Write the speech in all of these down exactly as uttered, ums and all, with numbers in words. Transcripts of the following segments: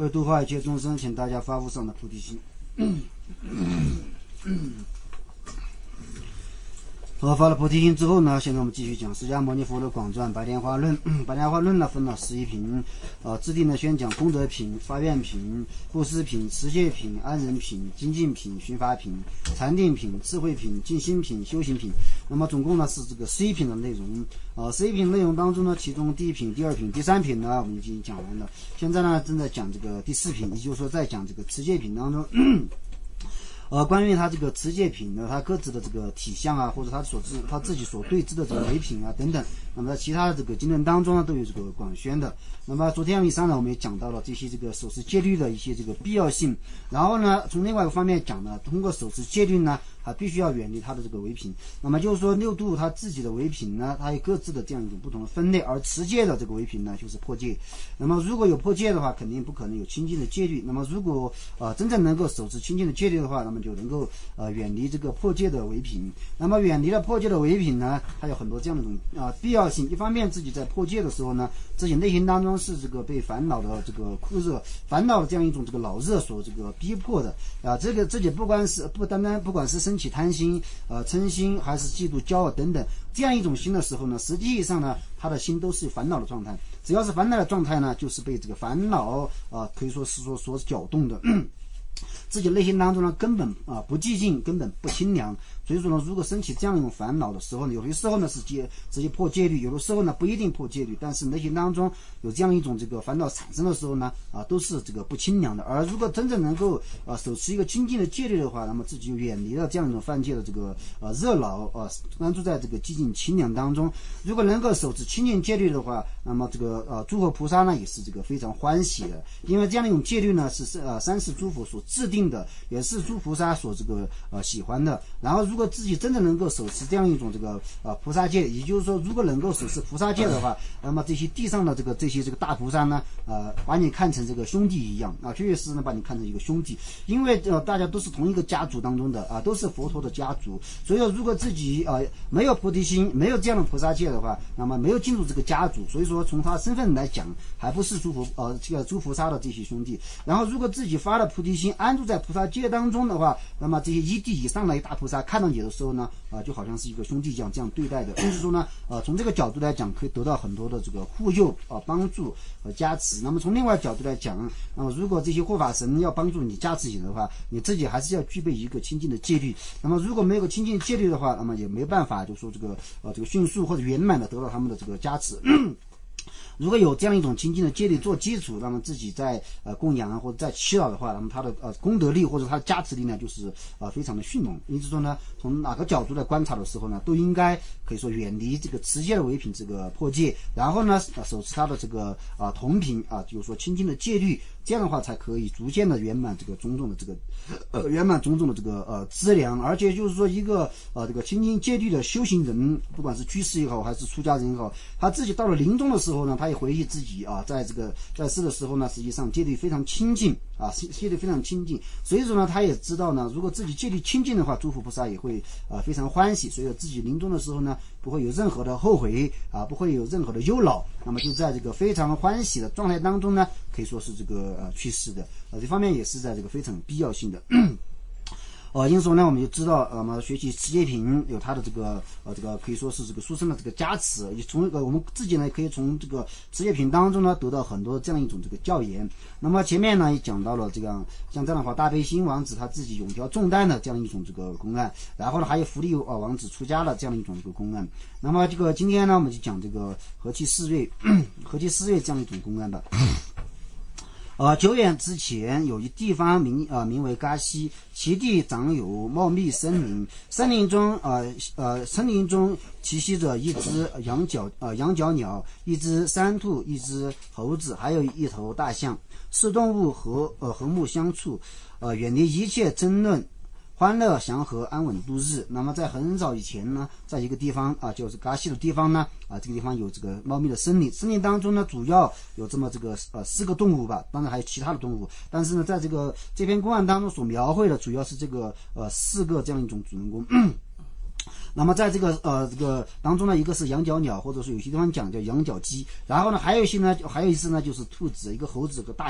为度化一切众生，请大家发无上的菩提心。好，发了菩提心之后呢，现在我们继续讲释迦牟尼佛的广传白莲花论。白莲花论呢分了十一品，呃，制定的宣讲功德品、发愿品、布施品、持戒品、安忍品、精进品、寻法品、禅定品、智慧品、静心品、修行品。那么总共呢是这个十一品的内容。呃，十一品内容当中呢，其中第一品、第二品、第三品呢，我们已经讲完了。现在呢正在讲这个第四品，也就是说在讲这个持戒品当中。呃，关于他这个持戒品呢，他各自的这个体相啊，或者他所知他自己所对治的这个唯品啊等等，那么在其他的这个经论当中呢，都有这个广宣的。那么昨天以上呢，我们也讲到了这些这个守持戒律的一些这个必要性。然后呢，从另外一个方面讲呢，通过守持戒律呢，还必须要远离他的这个唯品。那么就是说，六度他自己的唯品呢，它有各自的这样一种不同的分类，而持戒的这个唯品呢，就是破戒。那么如果有破戒的话，肯定不可能有清净的戒律。那么如果呃真正能够守持清净的戒律的话，那么就能够呃远离这个破戒的唯品。那么远离了破戒的唯品呢，它有很多这样的一种啊、呃、必要性。一方面自己在破戒的时候呢，自己内心当中是这个被烦恼的这个酷热、烦恼的这样一种这个老热所这个逼迫的啊、呃，这个自己不管是不单单不管是升起贪心、呃嗔心，还是嫉妒、骄傲等等这样一种心的时候呢，实际上呢，他的心都是烦恼的状态。只要是烦恼的状态呢，就是被这个烦恼啊、呃，可以说是说所搅动的。自己内心当中呢，根本啊、呃、不寂静，根本不清凉。所以说呢，如果升起这样一种烦恼的时候呢，有些时候呢是戒直接破戒律，有的时候呢不一定破戒律，但是内心当中有这样一种这个烦恼产生的时候呢，啊都是这个不清凉的。而如果真正能够啊守持一个清净的戒律的话，那么自己就远离了这样一种犯戒的这个呃热闹啊，安住在这个寂静清凉当中。如果能够守持清净戒律的话，那么这个呃诸佛菩萨呢也是这个非常欢喜的，因为这样一种戒律呢是呃三世诸佛所制定的，也是诸菩萨所这个呃喜欢的。然后如果自己真的能够守持这样一种这个呃菩萨戒，也就是说如果能够守持菩萨戒的话，那么这些地上的这个这些这个大菩萨呢，呃把你看成这个兄弟一样啊，确实呢把你看成一个兄弟，因为呃大家都是同一个家族当中的啊，都是佛陀的家族。所以说如果自己呃没有菩提心，没有这样的菩萨戒的话，那么没有进入这个家族，所以说从他身份来讲，还不是诸佛呃这个诸菩萨的这些兄弟。然后如果自己发了菩提心，安住在菩萨戒当中的话，那么这些一地以上的大菩萨看到你的时候呢，啊、呃、就好像是一个兄弟这样这样对待的。就是说呢，呃从这个角度来讲，可以得到很多的这个护佑啊、呃、帮助和加持。那么从另外角度来讲，那么如果这些护法神要帮助你加持你的话，你自己还是要具备一个清净的戒律。那么如果没有个清净戒律的话，那么也没办法就说这个呃这个迅速或者圆满的得到他们的这个加持。如果有这样一种清净的戒律做基础，那么自己在呃供养或者在祈祷的话，那么他的呃功德力或者他的加持力呢，就是呃非常的迅猛。因此说呢，从哪个角度来观察的时候呢，都应该可以说远离这个持戒的唯品这个破戒，然后呢、呃、守持他的这个啊、呃、同品啊、呃，就是说清净的戒律。这样的话才可以逐渐的圆满这个种种的这个呃圆满种种的这个呃资粮。而且就是说一个呃这个清净戒律的修行人，不管是居士也好还是出家人也好，他自己到了临终的时候呢，他也回忆自己啊在这个在世的时候呢，实际上戒律非常清净啊，戒律非常清净。所以说呢，他也知道呢，如果自己戒律清净的话，诸佛菩萨也会啊非常欢喜。所以自己临终的时候呢，不会有任何的后悔啊，不会有任何的忧恼，那么就在这个非常欢喜的状态当中呢，可以说是这个呃去世的。呃这方面也是在这个非常必要性的。呃，因此说呢，我们就知道，呃，我们学习持戒品有它的这个，呃，这个可以说是这个殊胜的这个加持。也从这个我们自己呢，可以从这个持戒品当中呢，得到很多这样一种这个教研。那么前面呢也讲到了这个像这样的话，大悲心王子他自己永调重担的这样一种这个公案，然后呢还有福利啊王子出家的这样一种这个公案。那么这个今天呢，我们就讲这个和气四瑞，和气四瑞这样一种公案吧。呃，久远之前，有一地方名呃名为嘎西，其地长有茂密森林，森林中呃呃森林中栖息着一只羊角呃羊角鸟，一只山兔，一只猴子，还有一头大象。四动物和呃和睦相处，呃远离一切争论。欢乐祥和，安稳度日。那么在很早以前呢，在一个地方啊，就是嘎西的地方呢，啊，这个地方有这个茂密的森林，森林当中呢，主要有这么这个呃四个动物吧，当然还有其他的动物，但是呢，在这个这篇公案当中所描绘的，主要是这个呃四个这样一种主人公。那么在这个呃这个当中呢，一个是羊角鸟，或者是有些地方讲叫羊角鸡，然后呢还有一些呢，还有一只呢就是兔子，一个猴子，一个大象。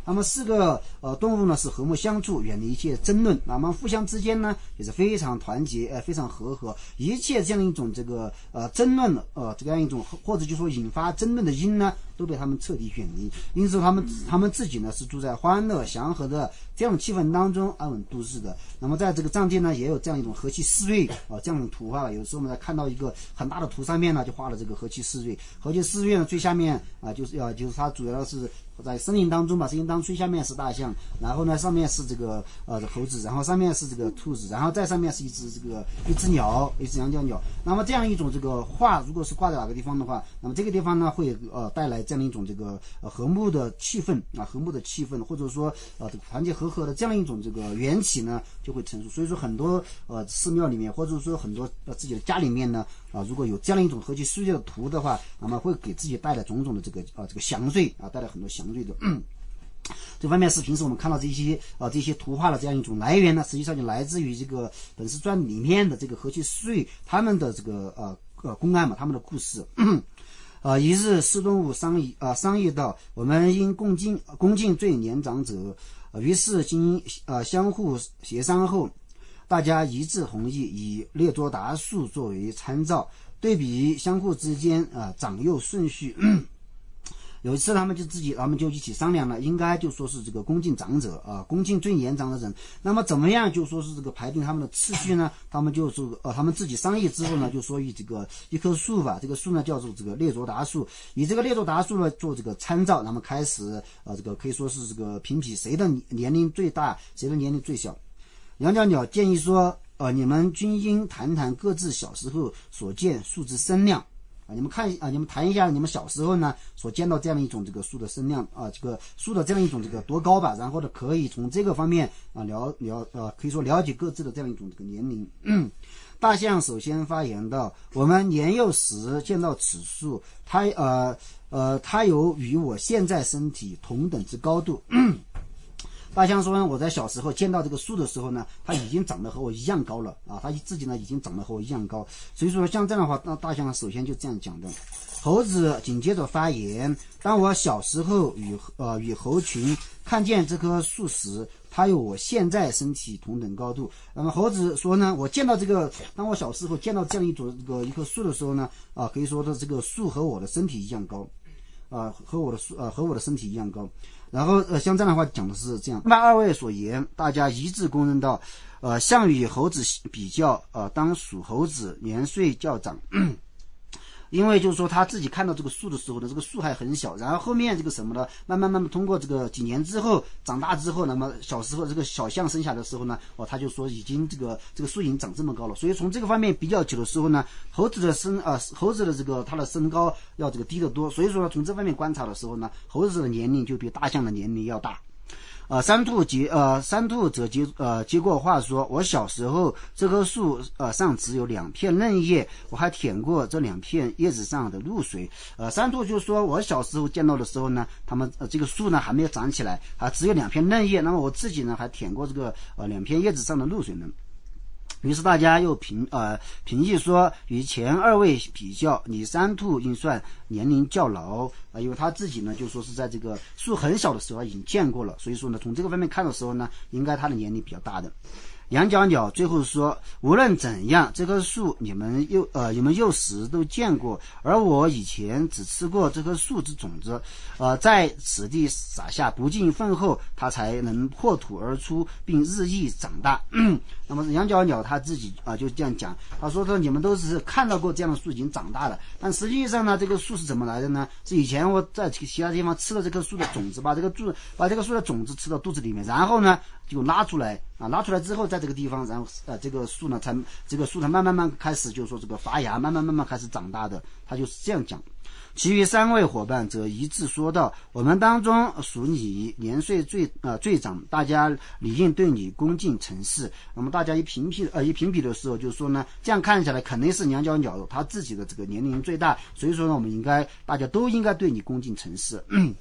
那么四个呃动物呢是和睦相处，远离一切争论，那么互相之间呢也是非常团结，呃非常和和，一切这样一种这个呃争论呃这样一种或者就说引发争论的因呢都被他们彻底远离，因此他们他们自己呢是住在欢乐祥和的这样的气氛当中安稳度日的。那么在这个藏经呢也有这样一种和气四瑞啊这样的图画，有时候我们在看到一个很大的图上面呢就画了这个和气四瑞，和气四瑞呢最下面啊就是要、呃、就是它主要是在森林当中吧，森林当中最下面是大象，然后呢上面是这个呃猴子，然后上面是这个兔子，然后再上面是一只这个一只鸟，一只羊角鸟。那么这样一种这个画如果是挂在哪个地方的话，那么这个地方呢会呃带来这样一种这个呃和睦的气氛啊，和睦的气氛，或者说呃这个团结和和的这样一种这个缘起呢就会成熟。所以说很多呃寺庙里面或者说很多呃自己的家里面呢啊、呃、如果有这样一种和气世界的图的话，那么会给自己带来种种的这个啊、呃、这个祥瑞啊，带来很多祥瑞的。嗯这方面是平时我们看到这些呃这些图画的这样一种来源呢，实际上就来自于这个本师传里面的这个和气四瑞他们的这个呃呃公案嘛，他们的故事。呃，一日四动物商议啊、呃、商议道，我们应恭敬恭敬最年长者，呃、于是经呃相互协商后，大家一致同意以列卓达数作为参照，对比相互之间啊、呃、长幼顺序。有一次他们就自己他们就一起商量了，应该就说是这个恭敬长者啊，恭敬最年长的人。那么怎么样就说是这个排定他们的次序呢？他们就是呃他们自己商议之后呢，就说以这个一棵树吧，这个树呢叫做这个列卓达树，以这个列卓达树呢做这个参照，那么开始呃这个可以说是这个评比谁的年龄最大，谁的年龄最小。羊角鸟建议说，呃你们均应谈谈各自小时候所见树之身量。啊，你们看啊，你们谈一下你们小时候呢所见到这样的一种这个树的身量啊，这个树的这样一种这个多高吧，然后呢可以从这个方面啊了了呃可以说了解各自的这样一种这个年龄。嗯，大象首先发言道：“我们年幼时见到此树，它呃呃它有与我现在身体同等之高度。”大象说呢，我在小时候见到这个树的时候呢，它已经长得和我一样高了啊，它自己呢已经长得和我一样高。所以说像这样的话，那大象首先就这样讲的。猴子紧接着发言：当我小时候与呃与猴群看见这棵树时，它有我现在身体同等高度。那么猴子说呢，我见到这个，当我小时候见到这样一种这个一棵树的时候呢，啊，可以说的这个树和我的身体一样高。啊、呃，和我的呃和我的身体一样高，然后呃像这样的话讲的是这样。那二位所言，大家一致公认到，呃，象与猴子比较，呃，当属猴子年岁较长。因为就是说他自己看到这个树的时候呢，这个树还很小，然后后面这个什么呢，慢慢慢慢通过这个几年之后长大之后，那么小时候这个小象生下的时候呢，哦，他就说已经这个这个树已经长这么高了，所以从这个方面比较起的时候呢，猴子的身啊、呃，猴子的这个它的身高要这个低得多，所以说从这方面观察的时候呢，猴子的年龄就比大象的年龄要大。呃，三兔接呃三兔则接呃接过话说，我小时候这棵树呃上只有两片嫩叶，我还舔过这两片叶子上的露水。呃，三兔就说，我小时候见到的时候呢，他们呃这个树呢还没有长起来啊，只有两片嫩叶，那么我自己呢还舔过这个呃两片叶子上的露水呢。于是大家又评呃评议说，与前二位比较，你三兔应算年龄较老，呃，因为他自己呢就说是在这个树很小的时候已经见过了，所以说呢从这个方面看的时候呢，应该他的年龄比较大的。羊角鸟最后说，无论怎样，这棵树你们幼呃你们幼时都见过，而我以前只吃过这棵树之种子，呃，在此地撒下不尽粪后，它才能破土而出，并日益长大。那么羊角鸟他自己啊、呃、就这样讲，他说说你们都是看到过这样的树已经长大了，但实际上呢，这个树是怎么来的呢？是以前我在其他地方吃了这棵树的种子，把这个树把这个树的种子吃到肚子里面，然后呢就拉出来啊，拉出来之后，在这个地方，然后呃这个树呢才这个树才慢慢慢开始就是说这个发芽，慢慢慢慢开始长大的，他就是这样讲。其余三位伙伴则一致说道，我们当中属你年岁最呃最长，大家理应对你恭敬承事。那么大家一评比呃一评比的时候就说呢，这样看起来肯定是羊角鸟他自己的这个年龄最大，所以说呢我们应该大家都应该对你恭敬承事。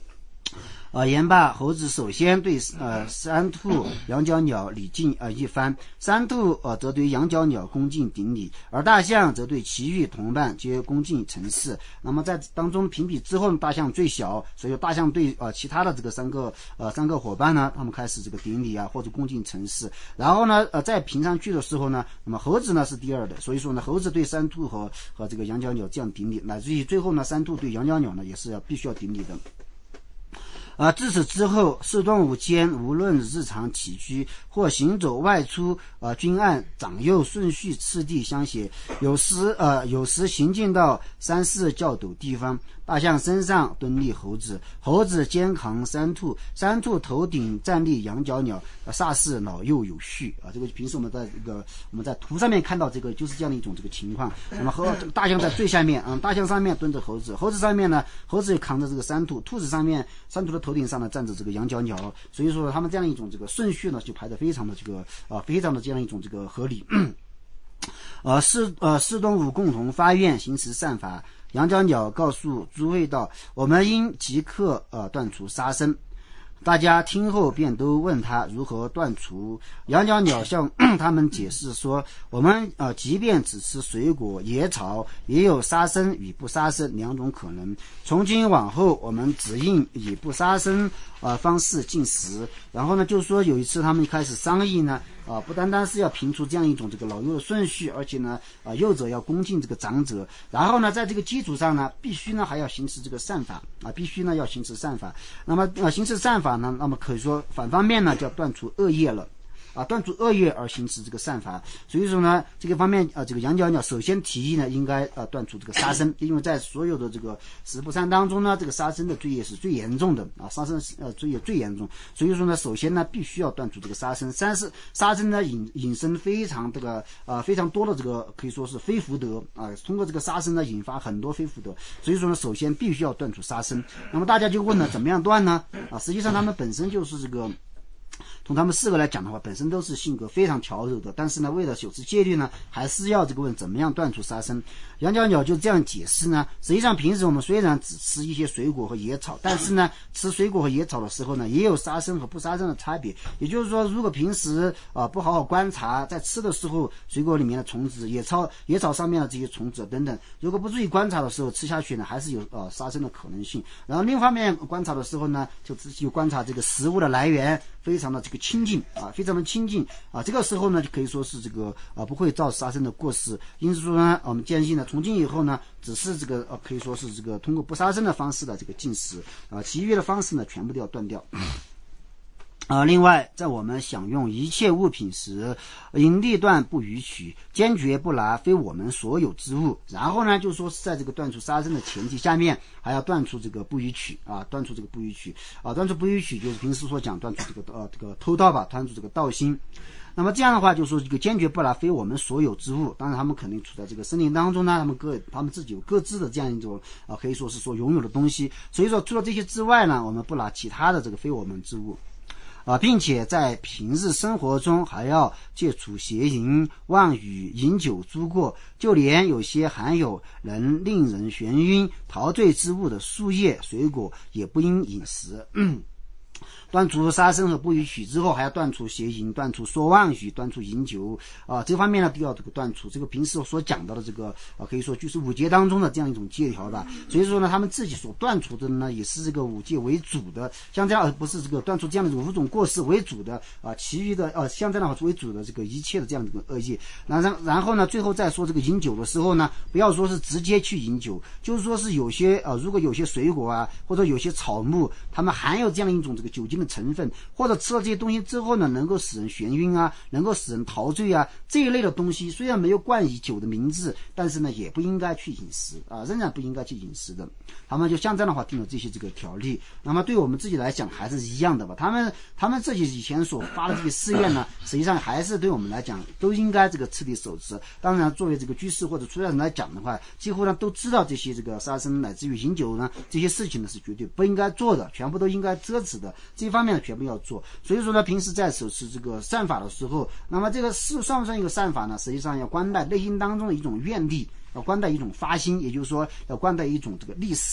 呃，言罢，猴子首先对呃三兔、羊角鸟礼敬呃一番，三兔呃则对羊角鸟恭敬顶礼，而大象则对其余同伴皆恭敬陈氏。那么在当中评比之后呢，大象最小，所以大象对呃其他的这个三个呃三个伙伴呢，他们开始这个顶礼啊或者恭敬陈氏。然后呢呃在评上去的时候呢，那么猴子呢是第二的，所以说呢猴子对三兔和和这个羊角鸟这样顶礼，乃至于最后呢三兔对羊角鸟呢也是要必须要顶礼的。啊，自此之后，视动物间无论日常起居或行走外出，呃，均按长幼顺序次第相写。有时，呃，有时行进到山势较陡地方，大象身上蹲立猴子，猴子肩扛三兔，三兔头顶站立羊角鸟，呃、煞是老幼有序啊。这个平时我们在这个我们在图上面看到这个就是这样的一种这个情况。那么和这个大象在最下面，嗯，大象上面蹲着猴子，猴子上面呢，猴子也扛着这个三兔，兔子上面三兔的头顶上呢站着这个羊角鸟，所以说他们这样一种这个顺序呢就排得非常的这个啊、呃、非常的这样一种这个合理。呃，四呃四动物共同发愿行持善法。羊角鸟告诉诸位道：“我们应即刻呃断除杀生。”大家听后便都问他如何断除。羊角鸟向他们解释说：“我们呃即便只吃水果野草，也有杀生与不杀生两种可能。从今往后，我们只应以不杀生呃方式进食。”然后呢，就是说有一次他们开始商议呢。啊，不单单是要评出这样一种这个老幼的顺序，而且呢，啊，幼者要恭敬这个长者，然后呢，在这个基础上呢，必须呢还要行持这个善法啊，必须呢要行持善法。那么啊，行持善法呢，那么可以说反方面呢，就要断除恶业了。啊，断除恶业而行持这个善法，所以说呢，这个方面啊，这个羊角鸟首先提议呢，应该呃断除这个杀生，因为在所有的这个十不善当中呢，这个杀生的罪业是最严重的啊，杀生呃罪业最严重，所以说呢，首先呢，必须要断除这个杀生。三是杀生呢引引申非常这个啊、呃、非常多的这个可以说是非福德啊，通过这个杀生呢引发很多非福德，所以说呢，首先必须要断除杀生。那么大家就问了，怎么样断呢？啊，实际上他们本身就是这个。从他们四个来讲的话，本身都是性格非常调柔的，但是呢，为了修持戒律呢，还是要这个问怎么样断除杀生。羊角鸟就这样解释呢，实际上平时我们虽然只吃一些水果和野草，但是呢，吃水果和野草的时候呢，也有杀生和不杀生的差别。也就是说，如果平时啊、呃、不好好观察，在吃的时候水果里面的虫子、野草、野草上面的这些虫子等等，如果不注意观察的时候吃下去呢，还是有呃杀生的可能性。然后另一方面观察的时候呢，就仔细观察这个食物的来源，非常的这个清净啊，非常的清净啊，这个时候呢就可以说是这个啊不会造杀生的过失。因此说呢，我们坚信呢，从今以后呢，只是这个呃可以说是这个通过不杀生的方式的这个进食啊，其余的方式呢全部都要断掉。啊、呃，另外，在我们享用一切物品时，应立断不逾取，坚决不拿非我们所有之物。然后呢，就是说是在这个断除杀生的前提下面，还要断除这个不逾取啊，断除这个不逾取啊，断除不逾取就是平时所讲断除这个呃这个偷盗吧，断除这个盗心。那么这样的话，就是说这个坚决不拿非我们所有之物。当然，他们肯定处在这个森林当中呢，他们各他们自己有各自的这样一种啊，可以说是说拥有的东西。所以说，除了这些之外呢，我们不拿其他的这个非我们之物。啊，并且在平日生活中还要戒除邪淫、妄语、饮酒诸过，就连有些含有能令人眩晕、陶醉之物的树叶、水果也不应饮食。嗯断除杀生和不逾取之后，还要断除邪淫，断除说妄语，断除饮酒啊，这方面呢都要这个断除。这个平时所讲到的这个啊，可以说就是五戒当中的这样一种戒条吧。所以说呢，他们自己所断除的呢，也是这个五戒为主的，像这样而不是这个断除这样的五种过失为主的啊，其余的呃、啊、像这样为主的这个一切的这样的一个恶业。然然然后呢，最后再说这个饮酒的时候呢，不要说是直接去饮酒，就是说是有些呃、啊，如果有些水果啊，或者有些草木，它们含有这样的一种这个酒精的成分，或者吃了这些东西之后呢，能够使人眩晕啊，能够使人陶醉啊，这一类的东西虽然没有冠以酒的名字，但是呢也不应该去饮食啊，仍然不应该去饮食的。他们就像这样的话定了这些这个条例。那么对我们自己来讲还是一样的吧，他们他们自己以前所发的这些誓愿呢，实际上还是对我们来讲都应该这个彻底守持。当然作为这个居士或者出家人来讲的话，几乎呢都知道这些这个杀生乃至于饮酒呢这些事情呢是绝对不应该做的，全部都应该遮止的，这一方面呢全部要做。所以说呢，平时在守持这个善法的时候，那么这个是算不算一个善法呢？实际上要观待内心当中的一种愿力，要观待一种发心，也就是说要观待一种这个立誓。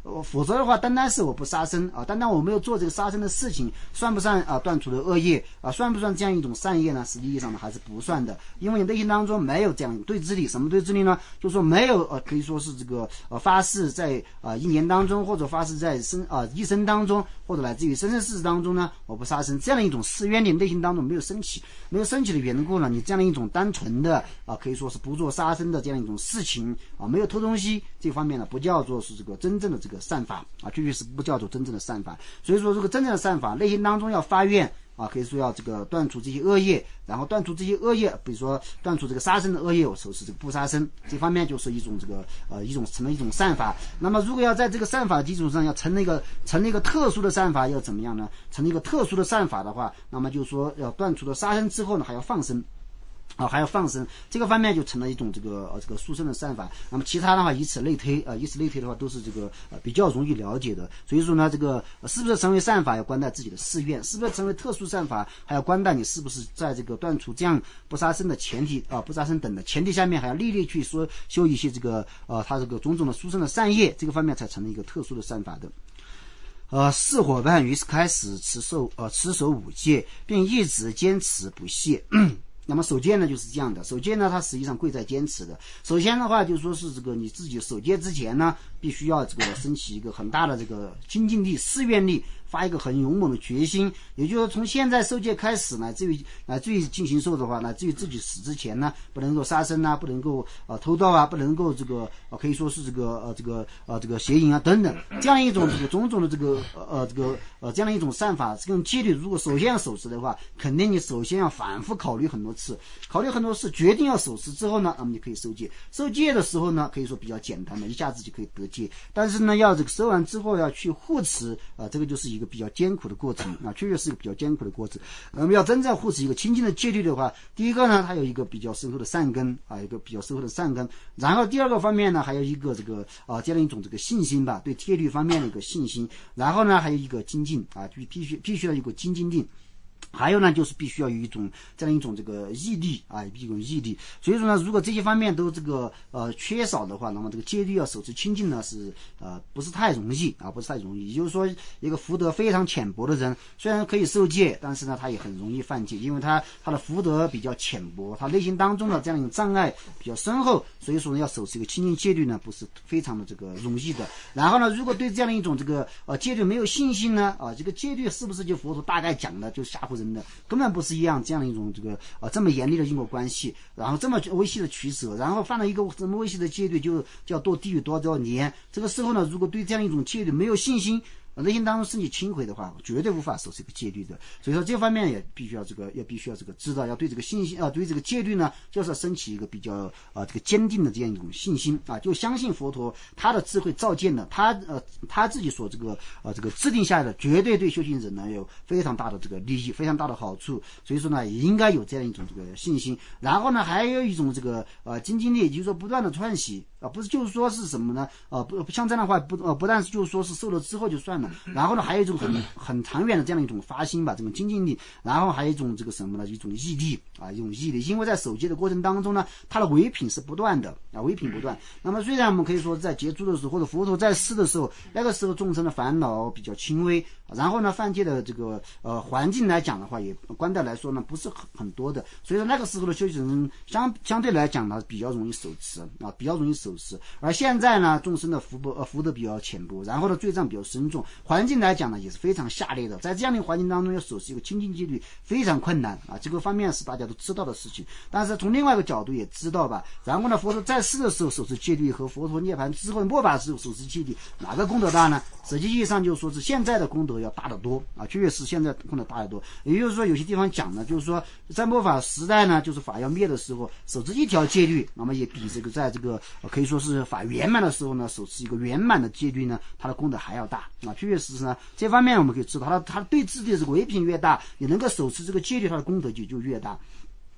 呃，否则的话，单单是我不杀生啊，单单我没有做这个杀生的事情，算不算啊断除的恶业啊？算不算这样一种善业呢？实际上呢，还是不算的，因为你内心当中没有这样对自力。什么对自力呢？就是说没有呃，可以说是这个呃发誓在啊、呃、一年当中，或者发誓在生啊、呃、一生当中，或者来自于生生世世当中呢，我不杀生这样的一种誓愿，你内心当中没有升起，没有升起的缘故呢，你这样的一种单纯的啊、呃，可以说是不做杀生的这样一种事情啊，没有偷东西这方面呢，不叫做是这个真正的这个善法啊，确确实不叫做真正的善法。所以说，这个真正的善法，内心当中要发愿啊，可以说要这个断除这些恶业，然后断除这些恶业，比如说断除这个杀生的恶业，我说是这个不杀生，这方面就是一种这个呃一种成了一种善法。那么如果要在这个善法基础上要成了一个成了一个特殊的善法，要怎么样呢？成了一个特殊的善法的话，那么就是说要断除了杀生之后呢，还要放生。啊，还要放生，这个方面就成了一种这个呃这个殊胜的善法。那么其他的话，以此类推啊、呃，以此类推的话，都是这个呃比较容易了解的。所以说呢，这个、呃、是不是成为善法，要关在自己的誓愿；是不是成为特殊善法，还要关在你是不是在这个断除这样不杀生的前提啊、呃，不杀生等的前提下面，还要历历去说修一些这个呃他这个种种的殊胜的善业，这个方面才成了一个特殊的善法的。呃，四伙伴于是开始持守呃持守五戒，并一直坚持不懈。那么守戒呢就是这样的，守戒呢它实际上贵在坚持的。首先的话就说是这个你自己守戒之前呢，必须要这个升起一个很大的这个精进力、誓愿力，发一个很勇猛的决心。也就是说从现在受戒开始，乃至于乃至于进行受的话，乃至于自己死之前呢，不能够杀生啊，不能够呃偷盗啊，不能够这个呃可以说是这个呃这个呃这个邪淫啊等等，这样一种这个种种的这个呃这个呃这样的一种善法，这种戒律，如果首先要守持的话，肯定你首先要反复考虑很多次，考虑很多次，决定要守持之后呢，那么你可以受戒。受戒的时候呢，可以说比较简单的，一下子就可以得戒。但是呢，要这个收完之后要去护持啊、呃，这个就是一个比较艰苦的过程啊，确实是一个比较艰苦的过程。那么要真正护持一个清净的戒律的话，第一个呢，它有一个比较深厚的善根啊，一个比较深厚的善根。然后第二个方面呢，还有一个这个啊这样一种这个信心吧，对戒律方面的一个信心。然后呢，还有一个精进啊，就必须必须要有一个精进力。还有呢，就是必须要有一种这样一种这个毅力啊，一种毅力。所以说呢，如果这些方面都这个呃缺少的话，那么这个戒律要守持清净呢，是呃不是太容易啊，不是太容易。也就是说，一个福德非常浅薄的人，虽然可以受戒，但是呢，他也很容易犯戒，因为他他的福德比较浅薄，他内心当中的这样一种障碍比较深厚，所以说呢，要守持一个清净戒律呢，不是非常的这个容易的。然后呢，如果对这样的一种这个呃戒律没有信心呢，啊，这个戒律是不是就佛陀大概讲的就吓唬人的，根本不是一样这样的一种这个呃这么严厉的因果关系，然后这么危险的取舍，然后犯了一个这么危险的戒律，就就要堕地狱多少年。这个时候呢，如果对这样一种戒律没有信心，内心当中升起轻毁的话，绝对无法守这个戒律的。所以说这方面也必须要这个，也必须要这个知道，要对这个信心啊，对这个戒律呢，就是要升起一个比较啊、呃、这个坚定的这样一种信心啊，就相信佛陀他的智慧照见了他呃他自己所这个呃这个制定下来的，绝对对修行人呢有非常大的这个利益，非常大的好处。所以说呢，也应该有这样一种这个信心。然后呢，还有一种这个呃精进力，也就是说不断的串习啊，不是就是说是什么呢？呃不像这样的话，不呃不但是就是说是受了之后就算了。然后呢，还有一种很很长远的这样的一种发心吧，这种精进力。然后还有一种这个什么呢？一种毅力啊，一种毅力。因为在守戒的过程当中呢，它的唯品是不断的啊，唯品不断。那么虽然我们可以说在结束的时候，或者佛陀在世的时候，那个时候众生的烦恼比较轻微，然后呢，犯戒的这个呃环境来讲的话，也观待来说呢，不是很很多的。所以说那个时候的修行人相相对来讲呢，比较容易守持啊，比较容易守持。而现在呢，众生的福薄呃福德比较浅薄，然后呢罪障比较深重，环境来讲呢也是非常下劣的。在这样的环境当中要守持一个清净戒律非常困难啊，这个方面是大家都知道的事情。但是从另外一个角度也知道吧，然后呢，佛陀在世的时候守持戒律和佛陀涅槃之后末法时候守持戒律，哪个功德大呢？实际意义上就说是现在的功德要大得多啊，确实是现在功德大得多。也就是说，有些地方讲呢，就是说在末法时代呢，就是法要灭的时候，守持一条戒律，那么也比这个在这个、呃、可以说是法圆满的时候呢，守持一个圆满的戒律呢，它的功德还要大啊。确实是呢，这方面我们可以知道，它它对自己的这个唯品越大，也能够守持这个戒律，它的功德就就越大。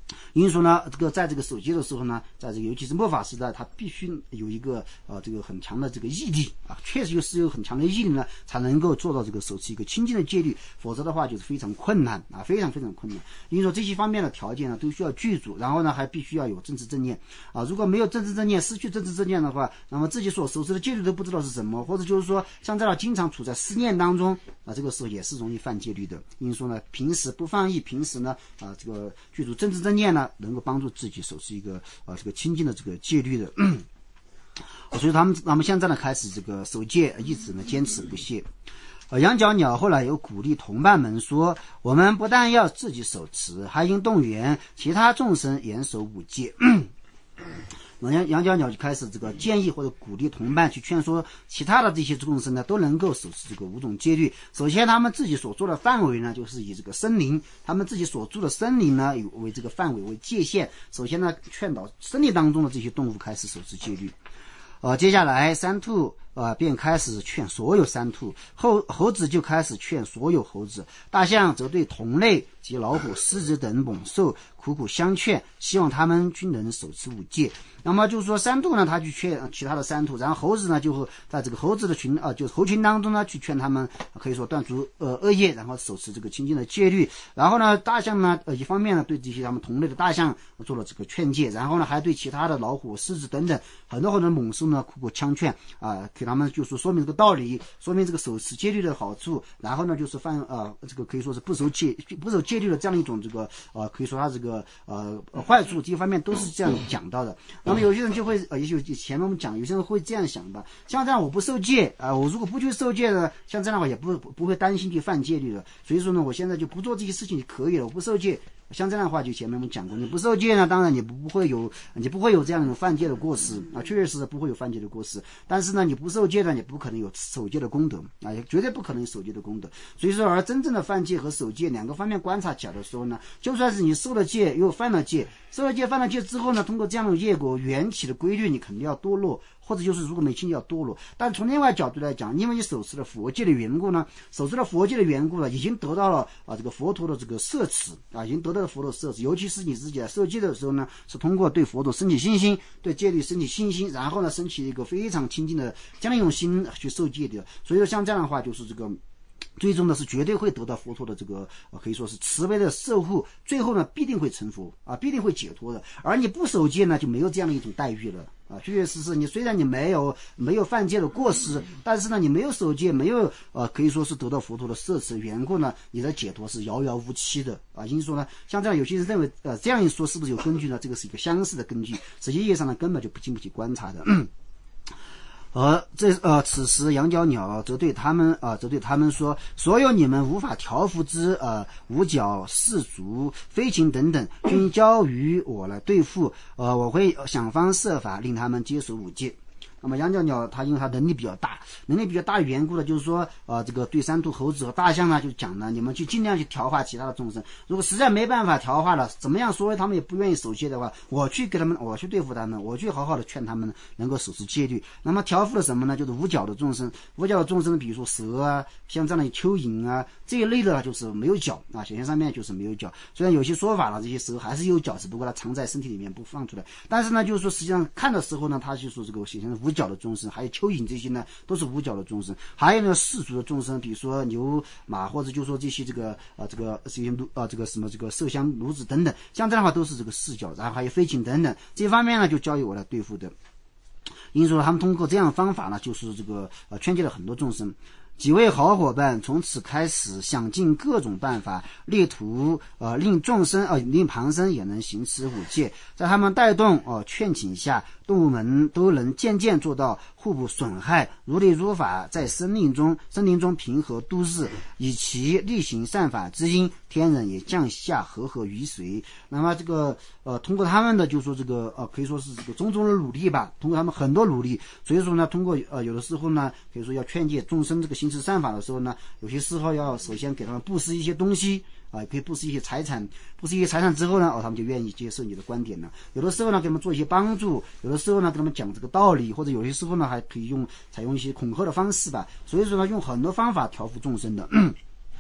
因此说呢，这个在这个守戒的时候呢，在这个尤其是末法时代，他必须有一个呃这个很强的这个毅力啊，确实是有很强的毅力呢，才能够做到这个守持一个清净的戒律，否则的话就是非常困难啊，非常非常困难。因为说这些方面的条件呢都需要具足，然后呢还必须要有正知正念啊，如果没有正知正念，失去正知正念的话，那么自己所守持的戒律都不知道是什么，或者就是说像这样经常处在思念当中啊，这个时候也是容易犯戒律的。因为说呢，平时不放逸，平时呢啊这个具足正知正念呢，能够帮助自己守持一个呃这个清净的这个戒律的。所以他们他们现在呢开始这个守戒，一直呢坚持不懈。呃，羊角鸟后来又鼓励同伴们说，我们不但要自己守持，还应动员其他众生严守五戒。羊羊角鸟就开始这个建议或者鼓励同伴去劝说其他的这些众生呢，都能够守持这个五种戒律。首先他们自己所做的范围呢，就是以这个森林，他们自己所住的森林呢为这个范围为界限。首先呢，劝导森林当中的这些动物开始守持戒律。呃，接下来山兔呃便开始劝所有山兔，猴猴子就开始劝所有猴子，大象则对同类及老虎、狮子等猛兽苦苦相劝，希望他们均能守持五戒。那么就是说山兔呢，他去劝其他的山兔，然后猴子呢就会在这个猴子的群啊、呃，就是猴群当中呢去劝他们，可以说断除呃恶业，然后守持这个清净的戒律。然后呢，大象呢呃一方面呢对这些他们同类的大象做了这个劝诫，然后呢还对其他的老虎、狮子等等很多很多猛兽呢苦苦相劝啊、呃，给他们就是说明这个道理，说明这个守持戒律的好处。然后呢就是犯呃这个可以说是不守戒不守戒律的这样一种这个呃可以说他这个呃坏处，这一方面都是这样讲到的。那么有些人就会呃，也许前面我们讲，有些人会这样想的，像这样我不受戒啊、呃，我如果不去受戒呢，像这样的话也不不会担心去犯戒律的。所以说呢，我现在就不做这些事情就可以了，我不受戒。像这样的话，就前面我们讲过，你不受戒呢，当然你不不会有你不会有这样一种犯戒的过失啊，确实是不会有犯戒的过失。但是呢，你不受戒呢，你不可能有守戒的功德啊，也绝对不可能有守戒的功德。所以说，而真正的犯戒和守戒两个方面观察起来的时候呢，就算是你受了戒又犯了戒，受了戒犯了戒之后呢，通过这样的业果缘起的规律，你肯定要堕落。或者就是如果没清要堕落，但从另外角度来讲，因为你守持了佛戒的缘故呢，守持了佛戒的缘故呢，已经得到了啊这个佛陀的这个摄持啊，已经得到了佛陀的摄持。尤其是你自己在受戒的时候呢，是通过对佛陀升起信心，对戒律升起信心，然后呢升起一个非常清净的这样一种心去受戒的。所以说像这样的话，就是这个。最终呢是绝对会得到佛陀的这个、呃、可以说是慈悲的摄护，最后呢必定会成佛啊，必定会解脱的。而你不守戒呢，就没有这样的一种待遇了啊。确确实实，你虽然你没有没有犯戒的过失，但是呢你没有守戒，没有呃可以说是得到佛陀的摄持缘故呢，你的解脱是遥遥无期的啊。因此说呢，像这样有些人认为呃这样一说是不是有根据呢？这个是一个相似的根据，实际意义上呢根本就不经不起观察的。嗯而这呃，此时羊角鸟则对他们啊、呃，则对他们说：所有你们无法调伏之呃五角、四足、飞禽等等，均交于我来对付。呃，我会想方设法令他们接受五戒。那么羊角鸟它因为它能力比较大，能力比较大的缘故呢，就是说呃这个对山兔、猴子和大象呢就讲呢，你们去尽量去调化其他的众生，如果实在没办法调化了，怎么样说他们也不愿意守戒的话，我去给他们，我去对付他们，我去好好的劝他们能够守持戒律。那么调伏了什么呢？就是五角的众生，五角的众生比如说蛇啊，像这样的蚯蚓啊这一类的就是没有角啊，显现上面就是没有角。虽然有些说法了，这些蛇还是有角，只不过它藏在身体里面不放出来，但是呢就是说实际上看的时候呢，它就说这个显现五角的众生，还有蚯蚓这些呢都是五角的众生。还有呢世俗的众生，比如说牛马，或者就说这些这个啊这个这些啊这个什么这个麝香炉子等等，像这样的话都是这个四角，然后还有飞禽等等，这方面呢就交由我来对付的。因此说他们通过这样的方法呢，就是这个呃劝诫了很多众生。几位好伙伴从此开始想尽各种办法，力图呃令众生呃令旁生也能行持五戒。在他们带动呃劝请下，动物们都能渐渐做到互不损害，如理如法，在森林中森林中平和度日，以其力行善法之因，天人也降下和合于随。那么这个呃通过他们的就说这个呃可以说是这个种种的努力吧，通过他们很多努力，所以说呢通过呃有的时候呢可以说要劝诫众生这个行持善法的时候呢，有些时候要首先给他们布施一些东西啊，也可以布施一些财产，布施一些财产之后呢，哦，他们就愿意接受你的观点了。有的时候呢，给他们做一些帮助，有的时候呢，给他们讲这个道理，或者有些时候呢，还可以用采用一些恐吓的方式吧。所以说呢，用很多方法调伏众生的。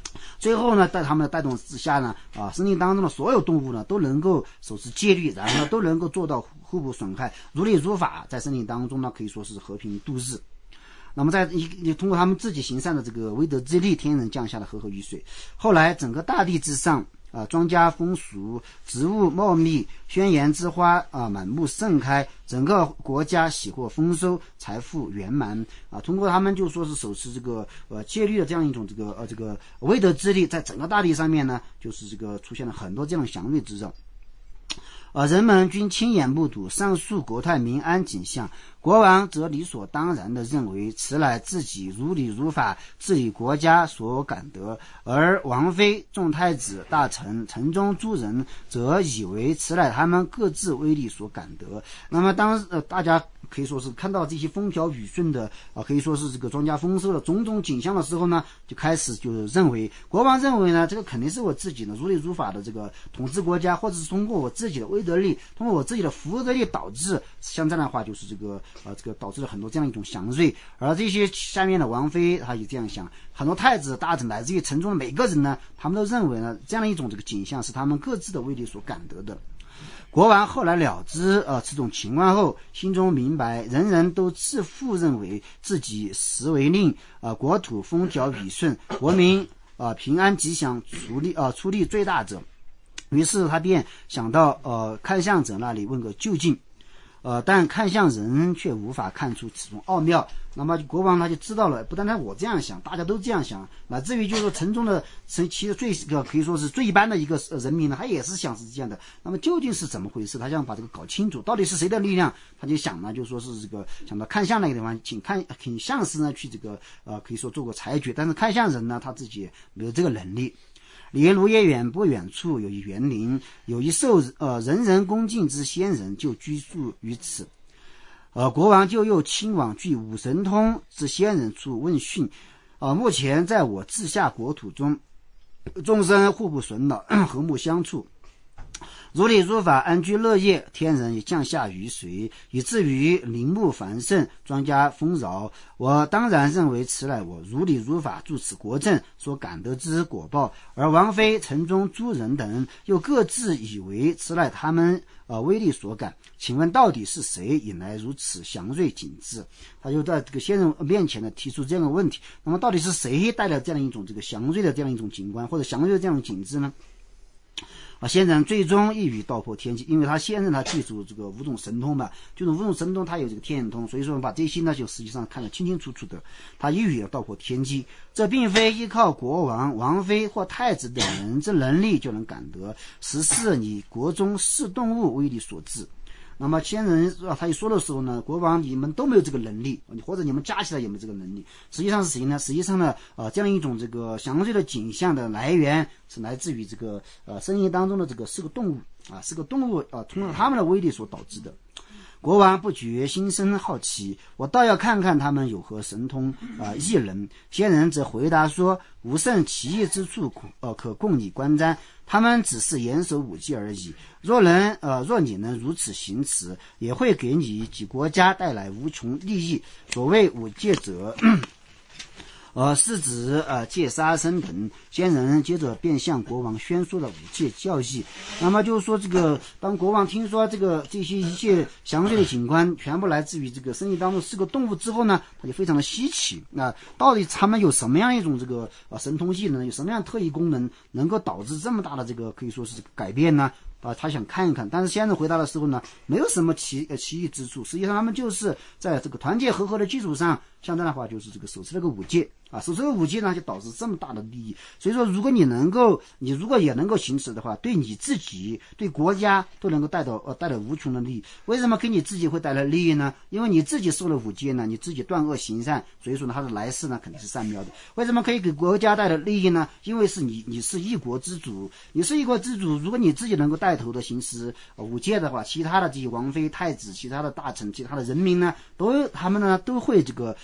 最后呢，在他们的带动之下呢，啊，森林当中的所有动物呢都能够守持戒律，然后呢都能够做到互不损害，如理如法，在森林当中呢可以说是和平度日。那么在一通过他们自己行善的这个威德之力，天人降下了和合雨水。后来整个大地之上啊，庄稼丰熟，植物茂密，轩辕之花啊满目盛开，整个国家喜获丰收，财富圆满啊。通过他们就说是手持这个呃戒律的这样一种这个呃这个威德之力，在整个大地上面呢，就是这个出现了很多这样祥瑞之兆。呃，人们均亲眼目睹上述国泰民安景象，国王则理所当然地认为此乃自己如理如法治理国家所感得，而王妃、众太子、大臣、城中诸人则以为此乃他们各自威力所感得。那么当呃大家可以说是看到这些风调雨顺的啊、呃，可以说是这个庄稼丰收的种种景象的时候呢，就开始就是认为国王认为呢，这个肯定是我自己呢如理如法的这个统治国家，或者是通过我自己的威德力，通过我自己的福德力导致，像这样的话就是这个呃这个导致了很多这样一种祥瑞。而这些下面的王妃他也这样想，很多太子大臣乃至于城中的每个人呢，他们都认为呢这样的一种这个景象是他们各自的威力所感得的。国王后来了知呃这种情况后，心中明白，人人都自负认为自己实为令，呃国土风调雨顺，国民呃平安吉祥，出力呃出力最大者。于是他便想到呃看相者那里问个究竟。呃，但看相人却无法看出此中奥妙。那么国王他就知道了，不单单我这样想，大家都这样想，乃至于就是说城中的城其实最个可以说是最一般的一个人民呢，他也是想是这样的。那么究竟是怎么回事？他想把这个搞清楚，到底是谁的力量？他就想呢，就说是这个想到看相那个地方，请看请相师呢去这个呃可以说做个裁决，但是看相人呢他自己没有这个能力。离卢也远不远处有一园林，有一受呃人人恭敬之仙人就居住于此。呃，国王就又亲往具五神通之仙人处问讯。呃，目前在我治下国土中，众生互不损恼，和睦相处，如理如法，安居乐业，天人也降下雨水，以至于林木繁盛，庄稼丰饶。我当然认为此乃我如理如法助此国政所感得之果报，而王妃、城中诸人等又各自以为此乃他们呃威力所感。请问到底是谁引来如此祥瑞景致？他就在这个先人面前呢提出这样的问题。那么到底是谁带来这样一种这个祥瑞的这样一种景观，或者祥瑞的这样的景致呢？啊，仙人最终一语道破天机，因为他仙人他记住这个五种神通嘛，就是五种神通他有这个天眼通，所以说把这些呢就实际上看得清清楚楚的，他一语道破天机。这并非依靠国王、王妃或太子等人之能力就能感得，实是你国中视动物威力所致。那么仙人啊，他一说的时候呢，国王你们都没有这个能力，或者你们加起来也没有这个能力。实际上是谁呢？实际上呢，呃，这样一种这个祥瑞的景象的来源是来自于这个呃森林当中的这个是个动物啊，是个动物啊，通过他们的威力所导致的。国王不觉心生好奇，我倒要看看他们有何神通啊、呃、异能。仙人则回答说，无甚奇异之处可呃可供你观瞻，他们只是严守五戒而已。若能呃若你能如此行持，也会给你及国家带来无穷利益。所谓五戒者呃，是指呃戒杀生等。仙人接着便向国王宣说了五戒教义。那么就是说，这个当国王听说这个这些一切祥瑞的景观全部来自于这个森林当中四个动物之后呢，他就非常的稀奇。那到底他们有什么样一种这个呃神通技能，有什么样特异功能，能够导致这么大的这个可以说是这个改变呢？啊，他想看一看，但是仙人回答的时候呢，没有什么奇呃奇异之处。实际上，他们就是在这个团结和合的基础上，相当的话就是这个守持这个五戒啊，守持这个五戒呢，就导致这么大的利益。所以说，如果你能够，你如果也能够行持的话，对你自己、对国家都能够带到呃带来无穷的利益。为什么给你自己会带来利益呢？因为你自己受了五戒呢，你自己断恶行善，所以说呢，它的来世呢肯定是善妙的。为什么可以给国家带来利益呢？因为是你你是一国之主，你是一国之主，如果你自己能够带头的行使呃五戒的话，其他的这些王妃、太子、其他的大臣、其他的人民呢，都他们呢都会这个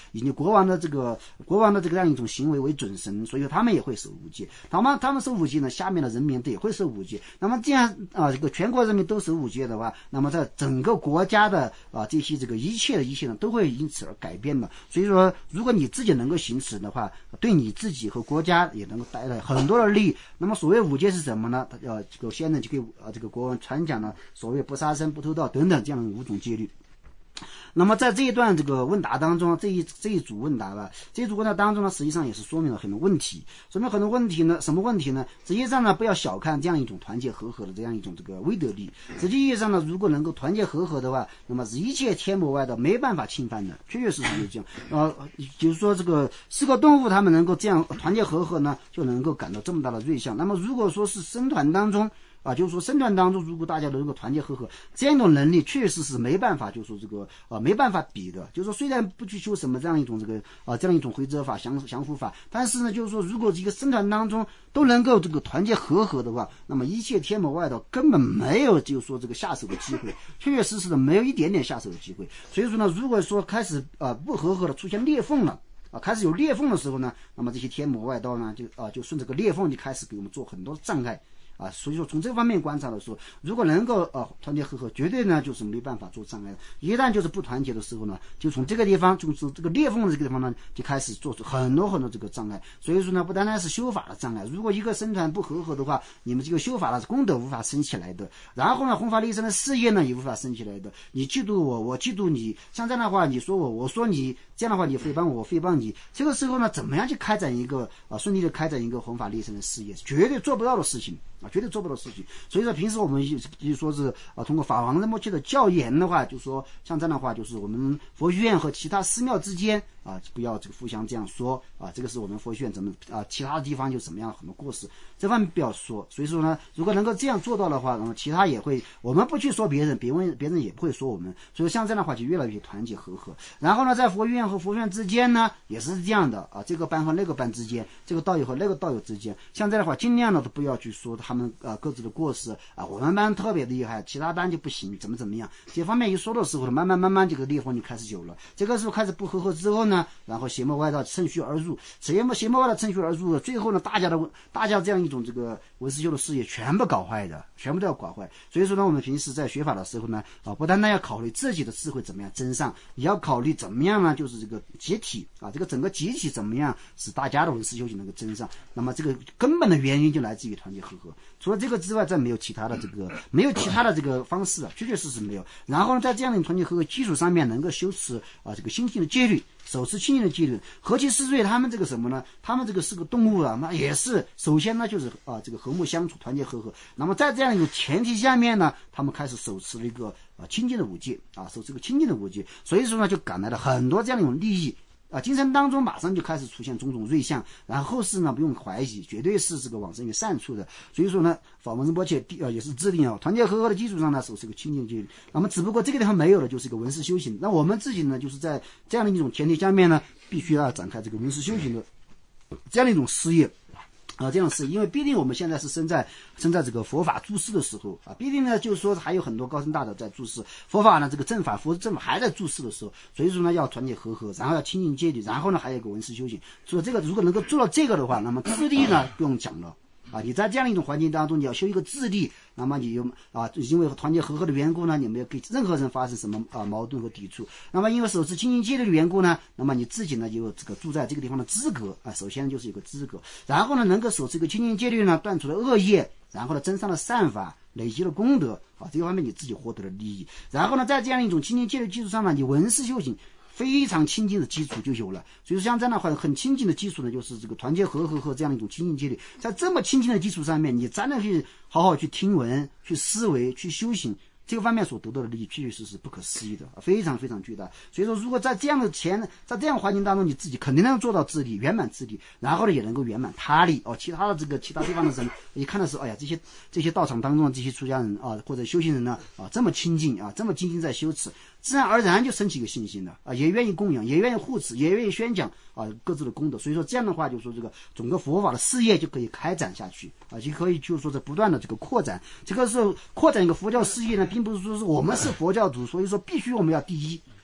以及国王的这个国王的这个样一种行为为准绳，所以说他们也会守五戒。他们他们守五戒呢，下面的人民也会守五戒。那么这样啊，这个全国人民都守五戒的话，那么在整个国家的啊这些这个一切的一切呢，都会因此而改变的。所以说，如果你自己能够行持的话，对你自己和国家也能够带来很多的利益。那么所谓五戒是什么呢？呃，这个先人就给啊这个国王传讲了所谓不杀生、不偷盗等等这样的五种戒律。那么在这一段这个问答当中，这一这一组问答吧，这一组问答当中呢，实际上也是说明了很多问题，说明很多问题呢，什么问题呢？实际上呢，不要小看这样一种团结和合的这样一种这个威德力。实际意义上呢，如果能够团结和合的话，那么一切天魔外道没办法侵犯的，确确实实是这样。呃，就是说这个四个动物他们能够这样团结和合呢，就能够感到这么大的瑞相。那么如果说是僧团当中，啊，就是说僧团当中，如果大家都能够团结和合，这样一种能力确实是没办法，就是说这个啊没办法比的。就是说虽然不去修什么这样一种这个啊这样一种回折法、降降伏法，但是呢，就是说如果一个僧团当中都能够这个团结和合的话，那么一切天魔外道根本没有就是说这个下手的机会，确确实实的没有一点点下手的机会。所以说呢，如果说开始啊不和合的出现裂缝了。啊，开始有裂缝的时候呢，那么这些天魔外道呢，就啊就顺这个裂缝就开始给我们做很多障碍。啊，所以说从这方面观察的时候，如果能够呃团结和合，绝对呢就是没办法做障碍的。一旦就是不团结的时候呢，就从这个地方，就是这个裂缝的这个地方呢，就开始做出很多很多这个障碍。所以说呢，不单单是修法的障碍，如果一个僧团不和合的话，你们这个修法的功德无法升起来的。然后呢，弘法利生的事业呢也无法升起来的。你嫉妒我，我嫉妒你，像这样的话，你说我，我说你，这样的话你诽谤我，我诽谤你。这个时候呢，怎么样去开展一个啊顺利的开展一个弘法利生的事业，绝对做不到的事情。啊，绝对做不到事情。所以说，平时我们就说是啊，通过法王仁波切的教言的话，就说像这样的话，就是我们佛学院和其他寺庙之间啊，不要这个互相这样说啊，这个是我们佛学院怎么啊，其他的地方就怎么样很多过失，这方面不要说。所以说呢，如果能够这样做到的话，那么其他也会，我们不去说别人，别人别人也不会说我们。所以像这样的话，就越来越团结和合。然后呢，在佛学院和佛学院之间呢，也是这样的啊，这个班和那个班之间，这个道友和那个道友之间，像这样的话，尽量的都不要去说他。他们呃各自的过失啊，我们班特别厉害，其他班就不行，怎么怎么样？这方面一说的时候，慢慢慢慢这个裂缝就开始有了。这个时候开始不和合之后呢，然后邪魔外道趁虚而入，邪魔邪魔外道趁虚而入，最后呢，大家的大家这样一种这个文思修的事业全部搞坏的，全部都要搞坏。所以说呢，我们平时在学法的时候呢，啊，不单单要考虑自己的智慧怎么样增上，也要考虑怎么样呢，就是这个集体啊，这个整个集体怎么样使大家的文思修行能够增上。那么这个根本的原因就来自于团结和合。除了这个之外，再没有其他的这个，没有其他的这个方式啊，确确实实没有。然后呢，在这样的团结和合基础上面，能够修持啊这个心性的戒律，手持清净的戒律。何其世瑞他们这个什么呢？他们这个是个动物啊，那也是首先呢就是啊这个和睦相处，团结和合。那么在这样一个前提下面呢，他们开始手持了一个啊清净的五戒啊，手持个清净的五戒，所以说呢就赶来了很多这样一种利益。啊，精神当中马上就开始出现种种瑞相，然后后世呢不用怀疑，绝对是这个往生于善处的。所以说呢，法王仁波切呃也是制定啊团结和合的基础上呢，手是个清净戒律。那么只不过这个地方没有了，就是一个文思修行。那我们自己呢，就是在这样的一种前提下面呢，必须要展开这个文思修行的这样的一种事业。啊，这样是因为必定我们现在是身在身在这个佛法注释的时候啊，必定呢就是说还有很多高僧大德在注释佛法呢，这个正法佛正法还在注释的时候，所以说呢要团结和合，然后要清净戒律，然后呢还有一个文思修行。所以这个如果能够做到这个的话，那么自力呢不用讲了。啊，你在这样一种环境当中，你要修一个自力，那么你有啊，因为团结和合的缘故呢，你没有给任何人发生什么啊矛盾和抵触。那么因为手持清净戒律的缘故呢，那么你自己呢有这个住在这个地方的资格啊，首先就是有个资格，然后呢能够手持一个清净戒律呢，断除了恶业，然后呢增上了善法，累积了功德啊，这方面你自己获得了利益。然后呢，在这样一种清净戒律基础上呢，你闻思修行。非常亲近的基础就有了，所以说像这样的话，很亲近的基础呢，就是这个团结和合和这样的一种亲近戒律。在这么亲近的基础上面，你真的去好好去听闻、去思维、去修行，这个方面所得到的利益，确确实实不可思议的，非常非常巨大。所以说，如果在这样的前，在这样环境当中，你自己肯定能做到自利，圆满自利，然后呢，也能够圆满他利哦。其他的这个其他地方的人，一看的是，哎呀，这些这些道场当中的这些出家人啊，或者修行人呢，啊，这么亲近啊，这么精进在修持。自然而然就升起一个信心的啊，也愿意供养，也愿意护持，也愿意宣讲啊各自的功德。所以说这样的话，就说这个整个佛法的事业就可以开展下去啊，就可以就是说在不断的这个扩展。这个是扩展一个佛教事业呢，并不是说是我们是佛教徒，所以说必须我们要第一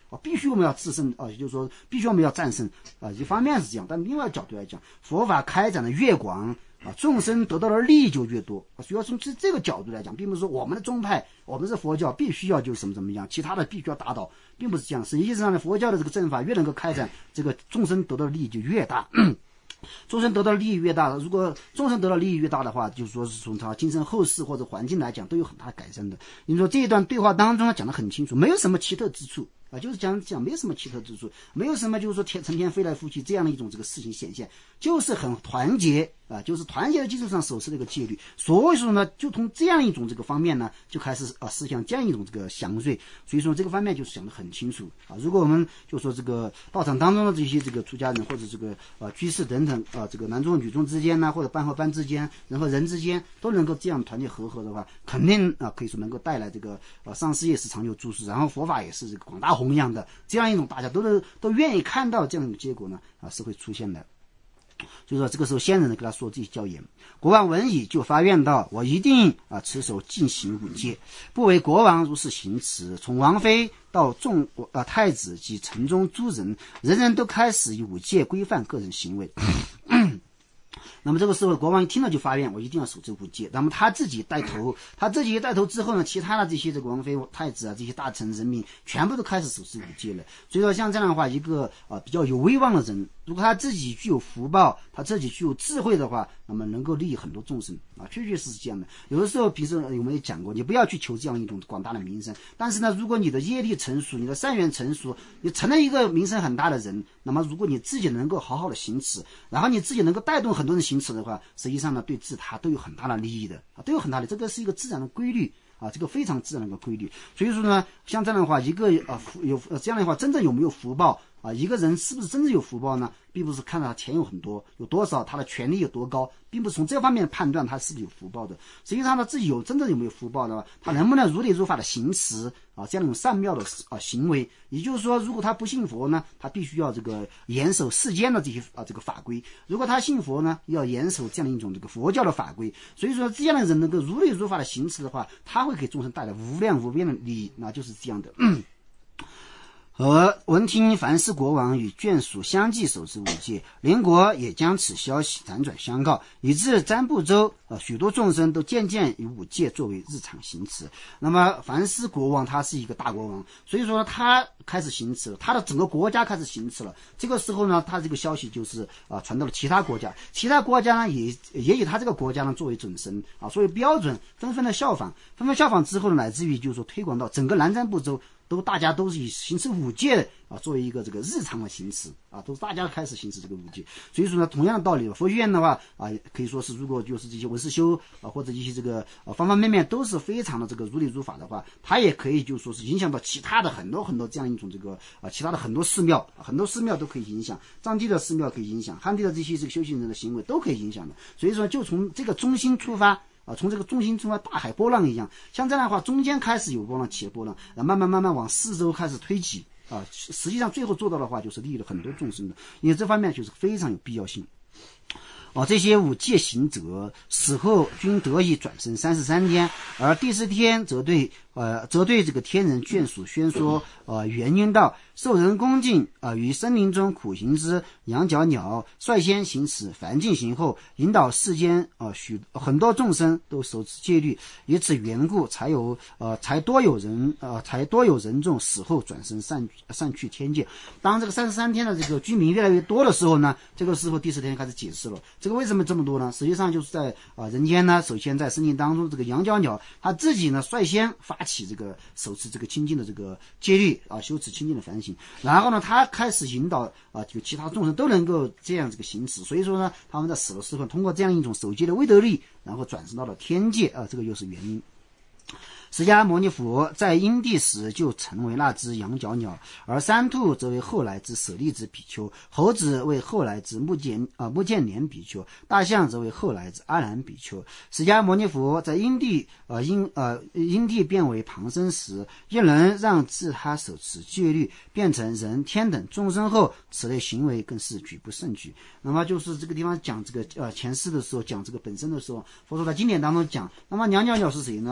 啊，必须我们要自胜啊，也就是说必须我们要战胜啊，一方面是这样，但另外角度来讲，佛法开展的越广啊，众生得到的利益就越多啊。主要从这这个角度来讲，并不是说我们的宗派，我们是佛教，必须要就什么怎么样，其他的必须要打倒，并不是这样。实际上呢，佛教的这个正法越能够开展，这个众生得到的利益就越大。众生得到的利益越大，如果众生得到利益越大的话，就是说是从他今生后世或者环境来讲都有很大的改善的。你说这一段对话当中他讲得很清楚，没有什么奇特之处啊，就是讲讲没有什么奇特之处，没有什么就是说天成天飞来覆去这样的一种这个事情显现，就是很团结啊，就是团结的基础上守持这个戒律。所以说呢，就从这样一种这个方面呢，就开始啊思想这样一种这个详锐。所以说这个方面就是讲得很清楚啊。如果我们就说这个道场当中的这些这个出家人或者这个啊居士等等啊，这个男众女众之间呢，或者班和班之间，人和人之间都能够这样团结和合的话，肯定啊可以说能够带来这个呃上师也是长久住世，然后佛法也是这个广大弘扬的这样一种大家都都都愿意看到这样一种结果呢啊是会出现的。所以说这个时候先人呢给他说这些教言，国王闻已就发愿道：我一定啊持守禁行五戒，不为国王如是行持。从王妃到众啊太子及城中诸人，人人都开始以五戒规范个人行为。那么这个时候国王一听了就发愿，我一定要守这五戒。那么他自己带头，他自己带头之后呢，其他的这些这个王妃太子啊，这些大臣人民全部都开始守持五戒了。所以说像这样的话，一个啊、呃、比较有威望的人，如果他自己具有福报，他自己具有智慧的话，那么能够利益很多众生啊，确确实实是这样的。有的时候平时有没有讲过，你不要去求这样一种广大的名声，但是呢，如果你的业力成熟，你的善缘成熟，你成了一个名声很大的人，那么如果你自己能够好好的行持，然后你自己能够带动很多人行持的话，实际上呢，对自他都有很大的利益的啊，都有很大的，这个是一个自然的规律啊，这个非常自然的一个规律。所以说呢，像这样的话，一个啊有呃这样的话，真正有没有福报啊？一个人是不是真正有福报呢？并不是看到他钱有很多，有多少，他的权力有多高，并不是从这方面判断他是不是有福报的。实际上他自己有真正有没有福报的话，他能不能如理如法的行持啊这样一种善妙的啊行为？也就是说，如果他不信佛呢，他必须要这个严守世间的这些啊这个法规；如果他信佛呢，要严守这样一种这个佛教的法规。所以说，这样的人能够如理如法的行持的话，他会给众生带来无量无边的利益，那就是这样的。嗯而闻听凡是国王与眷属相继守持五戒，邻国也将此消息辗转相告，以致占卜州呃许多众生都渐渐以五戒作为日常行持。那么凡是国王他是一个大国王，所以说他开始行持了，他的整个国家开始行持了。这个时候呢，他这个消息就是啊、呃、传到了其他国家，其他国家呢也也以他这个国家呢作为准绳啊，作为标准，纷纷的效仿，纷纷效仿之后呢，乃至于就是说推广到整个南瞻部州。都大家都是以行持五戒啊作为一个这个日常的行持啊，都是大家开始行持这个五戒。所以说呢，同样的道理，佛学院的话啊，可以说是如果就是这些文思修啊或者一些这个啊方方面面都是非常的这个如理如法的话，它也可以就说是影响到其他的很多很多这样一种这个啊其他的很多寺庙，很多寺庙都可以影响，藏地的寺庙可以影响，汉地的这些这个修行人的行为都可以影响的。所以说，就从这个中心出发。啊，从这个中心出发，大海波浪一样，像这样的话，中间开始有波浪，起了波浪，啊，慢慢慢慢往四周开始推挤，啊，实际上最后做到的话，就是利益了很多众生的，因为这方面就是非常有必要性。哦，这些五戒行者死后均得以转生三十三天，而第四天则对呃则对这个天人眷属宣说呃原因道，受人恭敬啊、呃，于森林中苦行之羊角鸟率先行此凡境行后，引导世间啊、呃、许很多众生都守持戒律，以此缘故，才有呃才多有人呃才多有人众死后转生善善去天界。当这个三十三天的这个居民越来越多的时候呢，这个时候第四天开始解释了。这个为什么这么多呢？实际上就是在啊、呃、人间呢，首先在森林当中，这个羊角鸟他自己呢率先发起这个手持这个清净的这个戒律啊，修持清净的反省，然后呢，他开始引导啊，这个其他众生都能够这样这个行持。所以说呢，他们在死的时候，通过这样一种守戒的威德力，然后转生到了天界啊，这个又是原因。释迦牟尼佛在因地时就成为那只羊角鸟，而山兔则为后来之舍利子比丘，猴子为后来之目犍啊目犍连比丘，大象则为后来之阿难比丘。释迦牟尼佛在因地呃因呃因地变为旁生时，一人让自他手持戒律，变成人天等众生后，此类行为更是举不胜举。那么就是这个地方讲这个呃前世的时候，讲这个本身的时候，佛说在经典当中讲，那么羊角鸟是谁呢？啊、呃，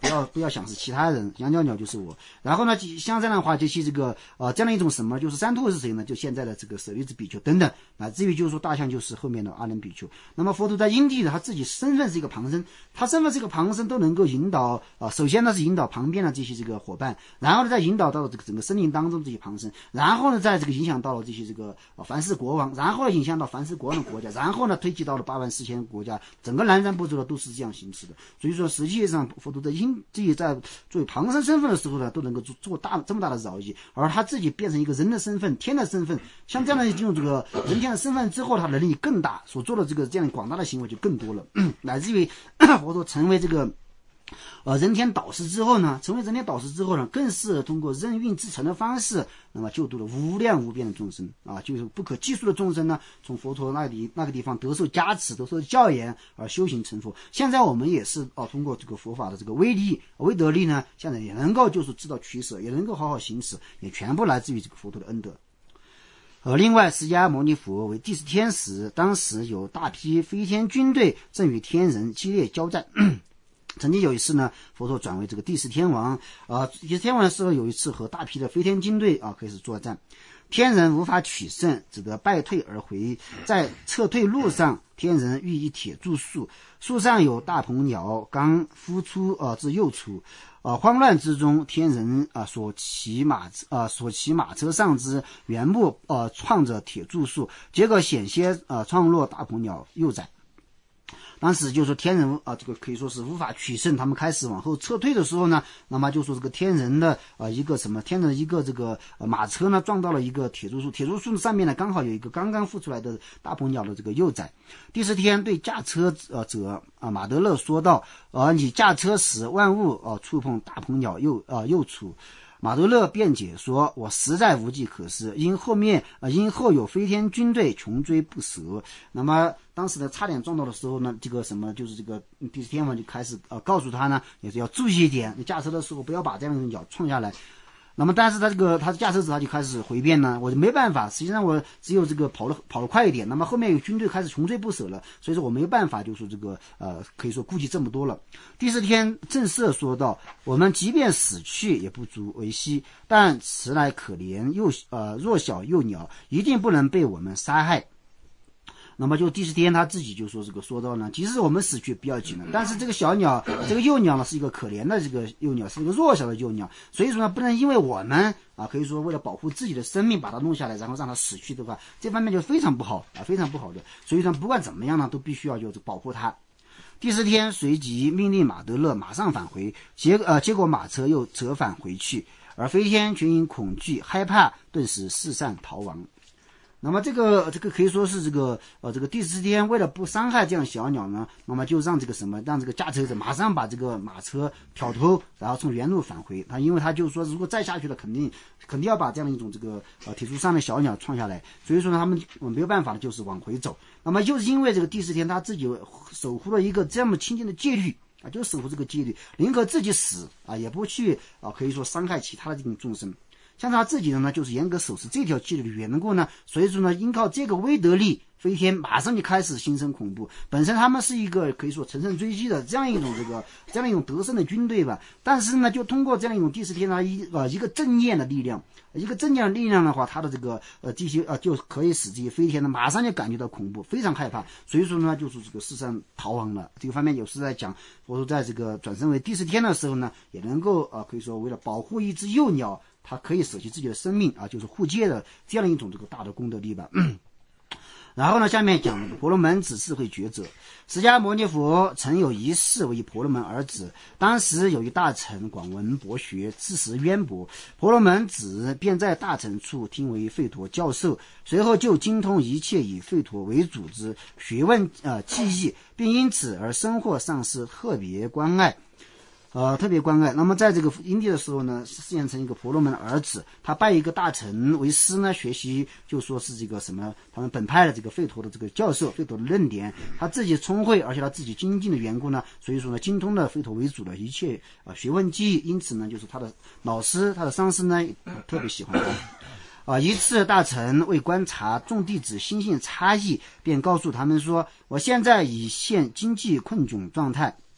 不要不要想是其他人，羊角鸟就是我。然后呢，像这样的话，就其这个呃这样一种什么，就是三兔是谁呢？就现在的这个舍利子比丘等等，乃至于就是说大象就是后面的阿难比丘。那么佛陀在因地的他自己身份是一个旁生，他身份是一个旁生都能够引导啊、呃，首先呢是引导旁边的这些这个伙伴，然后呢再引导到了这个整个森林当中这些旁生，然后呢在这个影响到了这些这个、呃、凡是国王，然后呢影响到凡是国王的国家，然后呢推及到了八万四千国家，整个南瞻部洲的都是这样行持的。所以说实际上佛陀在因自己在作为旁生身份的时候呢，都能够做做大这么大的饶益，而他自己变成一个人的身份、天的身份，像这样的进入这个人天的身份之后，他能力更大，所做的这个这样广大的行为就更多了，乃至于佛陀成为这个呃人天导师之后呢，成为人天导师之后呢，更是通过任运至诚的方式，那么救度了无量无边的众生啊，就是不可计数的众生呢，从佛陀那里那个地方得受加持，得受教言而修行成佛。现在我们也是啊，通过这个佛法的这个威力、威德力呢，现在也能够就是知道取舍，也能够好好行持，也全部来自于这个佛陀的恩德。呃，另外，释迦牟尼佛为第四天时，当时有大批飞天军队正与天人激烈交战。曾经有一次呢，佛陀转为这个第四天王啊，第四天王的时候有一次和大批的飞天军队啊开始作战，天人无法取胜，只得败退而回。在撤退路上，天人遇一铁柱树，树上有大鹏鸟，刚孵出啊至幼雏。啊，慌乱之中，天人啊所骑马啊所骑马车上之原木啊撞着铁柱树，结果险些啊撞落大鹏鸟幼崽。当时就说天人啊，这个可以说是无法取胜，他们开始往后撤退的时候呢，那么就说这个天人的啊一个什么天人的一个这个、呃、马车呢撞到了一个铁柱树，铁柱树上面呢刚好有一个刚刚孵出来的大鹏鸟的这个幼崽。第四天对驾车呃者啊马德勒说道：呃你驾车时万物啊、呃、触碰大鹏鸟幼啊、呃、幼雏。马德勒辩解说：“我实在无计可施，因后面啊、呃，因后有飞天军队穷追不舍。那么当时呢，差点撞到的时候呢，这个什么就是这个第四天王就开始呃告诉他呢，也是要注意一点，你驾车的时候不要把这样的鸟撞下来。”那么，但是他这个他驾车者他就开始回辩呢，我就没办法，实际上我只有这个跑了跑得快一点，那么后面有军队开始穷追不舍了，所以说我没有办法，就说这个呃可以说顾及这么多了。第四天正色说道：“我们即便死去也不足为惜，但此乃可怜幼呃弱小幼鸟，一定不能被我们杀害。”那么就第四天他自己就说这个说到呢，即使我们死去不要紧了，但是这个小鸟这个幼鸟呢是一个可怜的这个幼鸟，是一个弱小的幼鸟，所以说呢不能因为我们啊可以说为了保护自己的生命把它弄下来，然后让它死去的话，这方面就非常不好啊，非常不好的。所以说不管怎么样呢，都必须要就是保护它。第四天随即命令马德勒马上返回，结呃结果马车又折返回去，而飞天群因恐惧害怕，顿时四散逃亡。那么这个这个可以说是这个呃这个第四天为了不伤害这样小鸟呢，那么就让这个什么让这个驾车者马上把这个马车挑头，然后从原路返回。他因为他就说如果再下去了，肯定肯定要把这样一种这个呃铁柱上的小鸟撞下来，所以说呢他们没有办法的就是往回走。那么就是因为这个第四天他自己守护了一个这么清净的戒律啊，就守护这个戒律，宁可自己死啊，也不去啊可以说伤害其他的这种众生。像他自己的呢，就是严格守持这条戒律的缘故呢，所以说呢，因靠这个威德力，飞天马上就开始心生恐怖。本身他们是一个可以说乘胜追击的这样一种这个这样一种得胜的军队吧，但是呢，就通过这样一种第四天呢一呃一个正念的力量，一个正念的力量的话，他的这个呃这些呃就可以使这些飞天呢马上就感觉到恐怖，非常害怕，所以说呢，就是这个世上逃亡了。这个方面有时在讲，我说在这个转生为第四天的时候呢，也能够啊、呃、可以说为了保护一只幼鸟。他可以舍弃自己的生命啊，就是护戒的这样的一种这个大的功德力吧。然后呢，下面讲婆罗门子智慧觉者。释迦牟尼佛曾有一世为婆罗门儿子，当时有一大臣广闻博学，知识渊博，婆罗门子便在大臣处听为吠陀教授，随后就精通一切以吠陀为主之学问呃技艺，并因此而深获上师特别关爱。呃，特别关爱。那么在这个因地的时候呢，饰现成一个婆罗门的儿子，他拜一个大臣为师呢，学习就说是这个什么，他们本派的这个吠陀的这个教授，吠陀的论点，他自己聪慧，而且他自己精进的缘故呢，所以说呢，精通了吠陀为主的一切啊、呃、学问技艺，因此呢，就是他的老师，他的上师呢，特别喜欢他。啊、呃，一次大臣为观察众弟子心性差异，便告诉他们说：“我现在已现经济困窘状态。”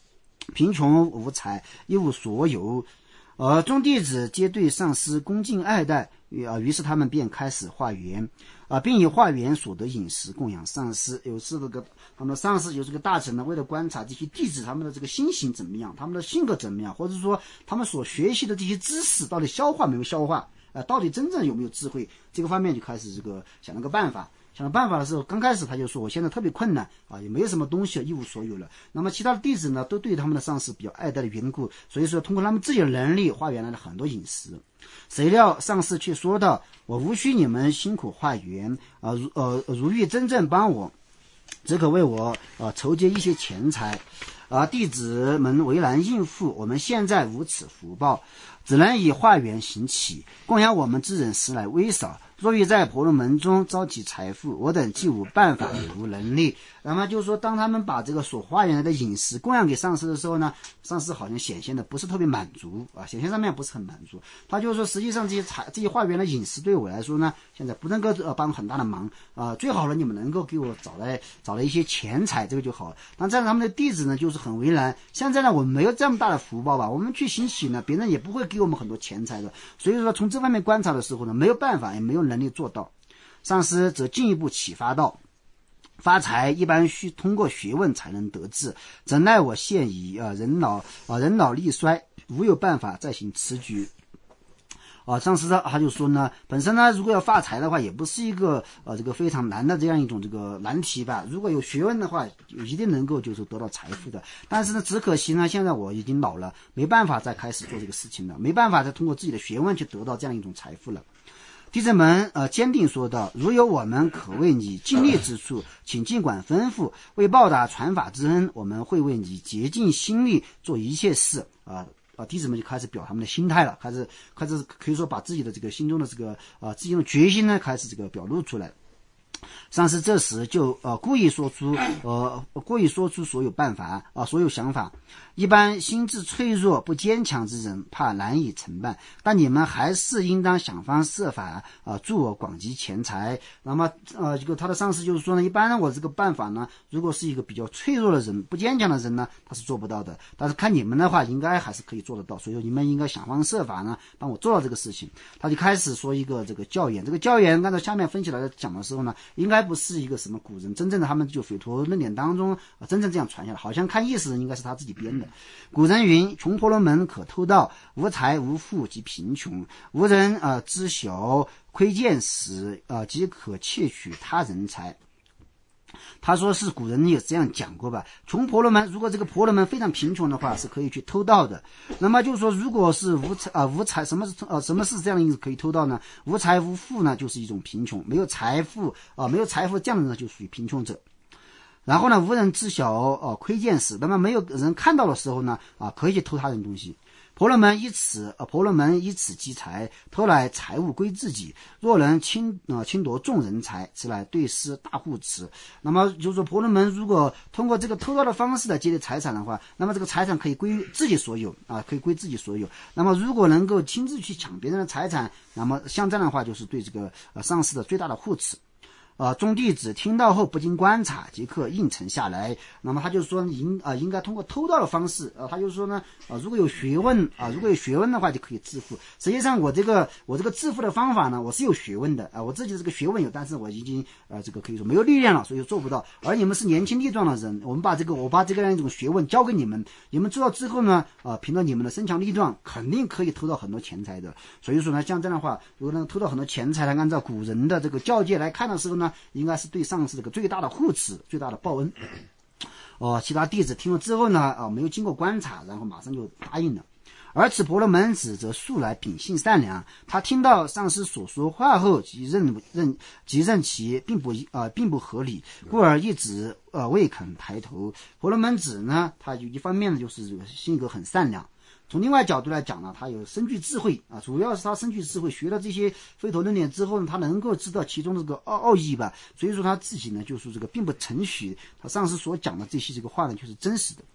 贫穷无财，一无所有。呃，众弟子皆对上师恭敬爱戴，呃，于是他们便开始化缘，啊、呃，并以化缘所得饮食供养上师。有时这个他们的上师有这个大臣呢，为了观察这些弟子他们的这个心行怎么样，他们的性格怎么样，或者说他们所学习的这些知识到底消化没有消化，呃，到底真正有没有智慧，这个方面就开始这个想了个办法。想了办法的时候，刚开始他就说我现在特别困难啊，也没有什么东西，一无所有了。那么其他的弟子呢，都对他们的上司比较爱戴的缘故，所以说通过他们自己的能力化缘来了很多饮食。谁料上司却说道：“我无需你们辛苦化缘啊，如呃如欲真正帮我，只可为我呃筹集一些钱财。”而弟子们为难应付，我们现在无此福报，只能以化缘行乞，供养我们之人实乃微少。若欲在婆罗门中招集财富，我等既无办法也无能力。那么就是说，当他们把这个所化缘来的饮食供养给上师的时候呢，上师好像显现的不是特别满足啊，显现上面不是很满足。他就是说，实际上这些财这些化缘的饮食对我来说呢，现在不能够呃帮很大的忙啊、呃，最好了你们能够给我找来找来一些钱财，这个就好了。但这样他们的弟子呢，就是很为难。现在呢，我们没有这么大的福报吧，我们去行乞呢，别人也不会给我们很多钱财的。所以说，从这方面观察的时候呢，没有办法，也没有能力做到。上师则进一步启发道：发财一般需通过学问才能得志，怎奈我现已啊人老啊人老力衰，无有办法再行此举。啊，上师他就说呢，本身呢，如果要发财的话，也不是一个呃这个非常难的这样一种这个难题吧。如果有学问的话，一定能够就是得到财富的。但是呢，只可惜呢，现在我已经老了，没办法再开始做这个事情了，没办法再通过自己的学问去得到这样一种财富了。弟子们呃坚定说道：如有我们可为你尽力之处，请尽管吩咐，为报答传法之恩，我们会为你竭尽心力做一切事啊。呃啊，弟子们就开始表他们的心态了，开始开始可以说把自己的这个心中的这个啊自己的决心呢，开始这个表露出来。上师这时就呃故意说出呃故意说出所有办法啊、呃、所有想法。一般心智脆弱不坚强之人怕难以承办，但你们还是应当想方设法啊、呃、助我广积钱财。那么呃这个他的上司就是说呢，一般我这个办法呢，如果是一个比较脆弱的人不坚强的人呢，他是做不到的，但是看你们的话应该还是可以做得到，所以说你们应该想方设法呢帮我做到这个事情。他就开始说一个这个教言，这个教言按照下面分析来讲的时候呢，应该不是一个什么古人真正的他们就吠陀论典当中、呃、真正这样传下来，好像看意思应该是他自己编的。古人云：穷婆罗门可偷盗，无财无富即贫穷，无人呃知晓窥见时呃即可窃取他人财。他说是古人也这样讲过吧，穷婆罗门如果这个婆罗门非常贫穷的话是可以去偷盗的。那么就是说如果是无财啊、呃、无财什么是呃什么是这样的意思可以偷盗呢？无财无富呢就是一种贫穷，没有财富啊、呃、没有财富这样的呢就属于贫穷者。然后呢，无人知晓呃窥见时，那么没有人看到的时候呢啊、呃、可以去偷他人东西。婆罗门以此呃婆罗门以此积财，偷来财物归自己。若能侵呃侵夺众人财，此乃对施大护持。那么就是说，婆罗门如果通过这个偷盗的方式来积累财产的话，那么这个财产可以归自己所有啊、呃，可以归自己所有。那么如果能够亲自去抢别人的财产，那么像这样的话，就是对这个呃上师的最大的护持。呃，众弟子听到后不经观察即刻应承下来。那么他就说应啊、呃、应该通过偷盗的方式啊、呃，他就说呢啊、呃、如果有学问啊、呃、如果有学问的话就可以致富。实际上我这个我这个致富的方法呢，我是有学问的啊、呃，我自己这个学问有，但是我已经呃这个可以说没有力量了，所以做不到。而你们是年轻力壮的人，我们把这个我把这个样一种学问教给你们，你们做到之后呢啊、呃，凭着你们的身强力壮，肯定可以偷到很多钱财的。所以说呢，像这样的话，如果能偷到很多钱财呢，按照古人的这个教诫来看的时候呢，应该是对上司这个最大的护持，最大的报恩。哦，其他弟子听了之后呢，啊，没有经过观察，然后马上就答应了。而此婆罗门子则素来秉性善良，他听到上师所说话后，即认认即认其并不啊、呃、并不合理，故而一直呃未肯抬头。婆罗门子呢，他一方面呢就是性格很善良。从另外角度来讲呢，他有深具智慧啊，主要是他深具智慧，学了这些吠陀论典之后呢，他能够知道其中这个奥奥义吧，所以说他自己呢就是这个并不承许他上师所讲的这些这个话呢就是真实的。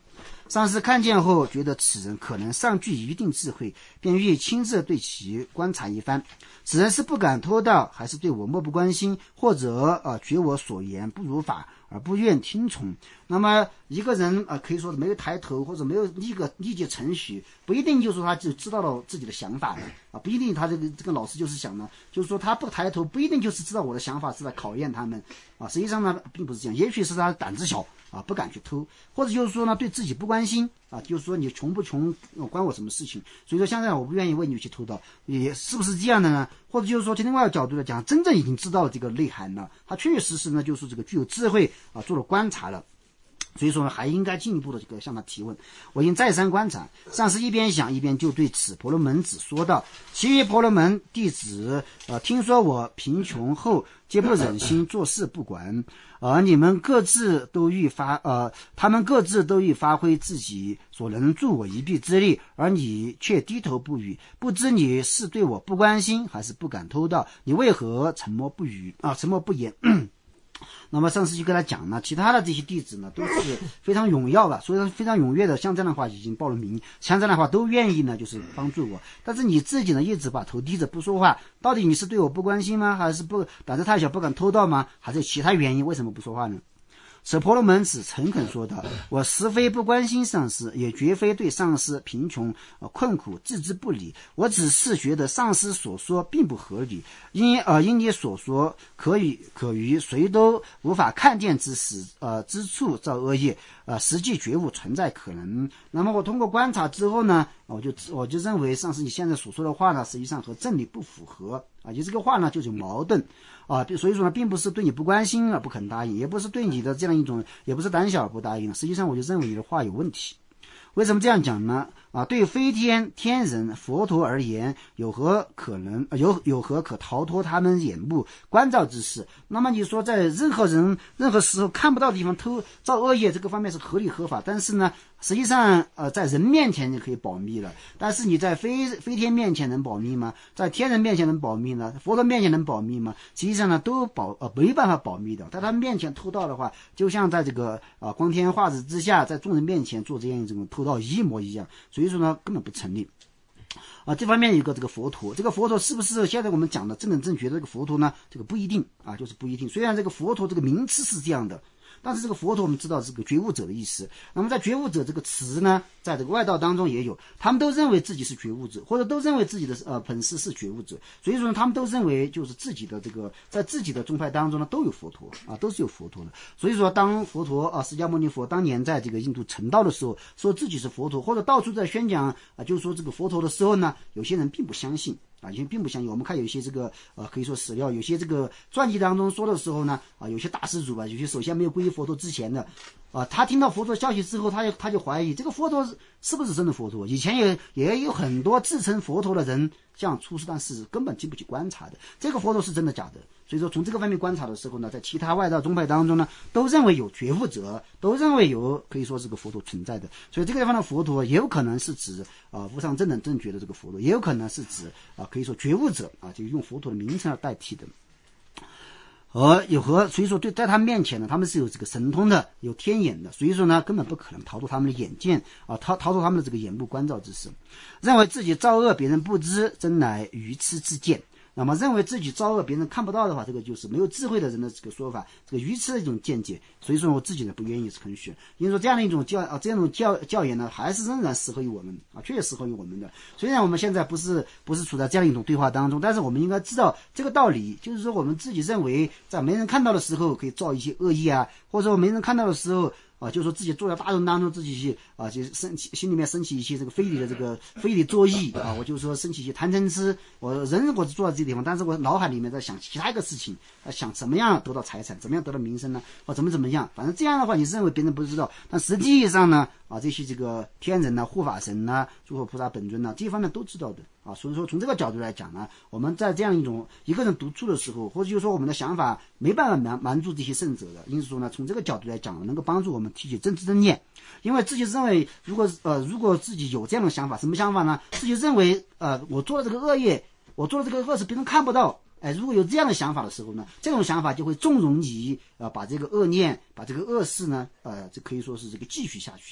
上师看见后觉得此人可能尚具一定智慧，便欲亲自对其观察一番。此人是不敢偷盗，还是对我漠不关心，或者呃觉我所言不如法而不愿听从。那么一个人呃可以说没有抬头，或者没有立个立即程序，不一定就是说他就知道了自己的想法了啊，不一定他这个这个老师就是想呢，就是说他不抬头，不一定就是知道我的想法是在考验他们啊。实际上呢，并不是这样，也许是他胆子小啊，不敢去偷，或者就是说呢，对自己不关心啊，就是说你穷不穷关我什么事情？所以说现在我不愿意为你去偷盗，也是不是这样的呢？或者就是说，从另外一个角度来讲，真正已经知道了这个内涵了，他确确实实呢，就是这个具有智慧啊，做了观察了。所以说呢，还应该进一步的这个向他提问。我应再三观察，上师一边想一边就对此婆罗门子说道：其余婆罗门弟子，呃，听说我贫穷后，皆不忍心做事不管，而你们各自都欲发，呃，他们各自都欲发挥自己所能助我一臂之力，而你却低头不语，不知你是对我不关心，还是不敢偷盗？你为何沉默不语啊？沉默不言？那么上师就跟他讲呢，其他的这些弟子呢都是非常踊跃的，所以说非常踊跃的，像这样的话已经报了名，像这样的话都愿意呢，就是帮助我。但是你自己呢一直把头低着不说话，到底你是对我不关心吗？还是不胆子太小不敢偷盗吗？还是有其他原因？为什么不说话呢？此婆罗门子诚恳说道：我实非不关心上师，也绝非对上师贫穷、呃、困苦置之不理，我只是觉得上师所说并不合理，因呃因你所说可以可于谁都无法看见之时呃之处造恶业，呃实际觉悟存在可能。那么我通过观察之后呢，我就我就认为上师你现在所说的话呢，实际上和真理不符合啊，就这个话呢就有矛盾啊，所以说呢，并不是对你不关心而不肯答应，也不是对你的这样一种，也不是胆小而不答应。实际上，我就认为你的话有问题。为什么这样讲呢？啊，对飞天、天人、佛陀而言，有何可能有有何可逃脱他们眼目关照之事？那么你说，在任何人任何时候看不到的地方偷造恶业，这个方面是合理合法，但是呢，实际上呃，在人面前你可以保密了，但是你在飞飞天面前能保密吗？在天人面前能保密呢？佛陀面前能保密吗？实际上呢，都保呃没办法保密的。在他面前偷盗的话，就像在这个啊、呃、光天化日之下，在众人面前做这样一种偷盗一模一样。所以说呢，根本不成立。啊，这方面有一个这个佛陀，这个佛陀是不是现在我们讲的正等正觉的这个佛陀呢？这个不一定啊，就是不一定。虽然这个佛陀这个名词是这样的，但是这个佛陀我们知道是个觉悟者的意思。那么在觉悟者这个词呢，在这个外道当中也有，他们都认为自己是觉悟者，或者都认为自己的呃本师是觉悟者，所以说他们都认为就是自己的这个在自己的宗派当中呢都有佛陀啊，都是有佛陀的。所以说当佛陀啊释迦牟尼佛当年在这个印度成道的时候，说自己是佛陀，或者到处在宣讲啊，就是说这个佛陀的时候呢，有些人并不相信。啊，有些并不相信。我们看有一些这个呃，可以说史料，有些这个传记当中说的时候呢，啊，有些大施主吧，有些首先没有皈依佛陀之前的，啊，他听到佛陀消息之后，他就他就怀疑这个佛陀是不是真的佛陀。以前也也有很多自称佛陀的人这样出世，但是根本经不起观察的，这个佛陀是真的假的。所以说从这个方面观察的时候呢，在其他外道宗派当中呢，都认为有觉悟者，都认为有可以说是个佛陀存在的。所以这个地方的佛陀也有可能是指啊、呃、无上正等正觉的这个佛陀，也有可能是指啊、呃、可以说觉悟者啊，就用佛陀的名称来代替的。而有和所以说对在他面前呢，他们是有这个神通的，有天眼的，所以说呢根本不可能逃脱他们的眼见啊，逃逃脱他们的这个眼目观照之事，认为自己造恶别人不知，真乃愚痴之见。那么认为自己造恶别人看不到的话，这个就是没有智慧的人的这个说法，这个愚痴的一种见解。所以说我自己呢不愿意承许，因为说这样的一种教啊，这样一种教教言呢，还是仍然适合于我们啊，确实适合于我们的。虽然我们现在不是不是处在这样一种对话当中，但是我们应该知道这个道理，就是说我们自己认为在没人看到的时候可以造一些恶意啊，或者说没人看到的时候。啊，就是说自己坐在大众当中，自己啊，就升起心里面升起一些这个非理的这个非理作意啊，我就是说升起一些贪嗔痴。我人我是坐在这个地方，但是我脑海里面在想其他一个事情，啊，想怎么样得到财产，怎么样得到名声呢？或怎么怎么样，反正这样的话，你认为别人不知道，但实际上呢，啊，这些这个天人呐、护法神呐、诸佛菩萨本尊呐，这一方面都知道的啊。所以说，从这个角度来讲呢，我们在这样一种一个人独处的时候，或者就是说我们的想法没办法瞒瞒住这些圣者的，因此说呢，从这个角度来讲，能够帮助我们提起正知正念。因为自己认为，如果呃，如果自己有这样的想法，什么想法呢？自己认为，呃，我做了这个恶业，我做了这个恶事，别人看不到。哎，如果有这样的想法的时候呢，这种想法就会纵容你，呃，把这个恶念，把这个恶事呢，呃，这可以说是这个继续下去。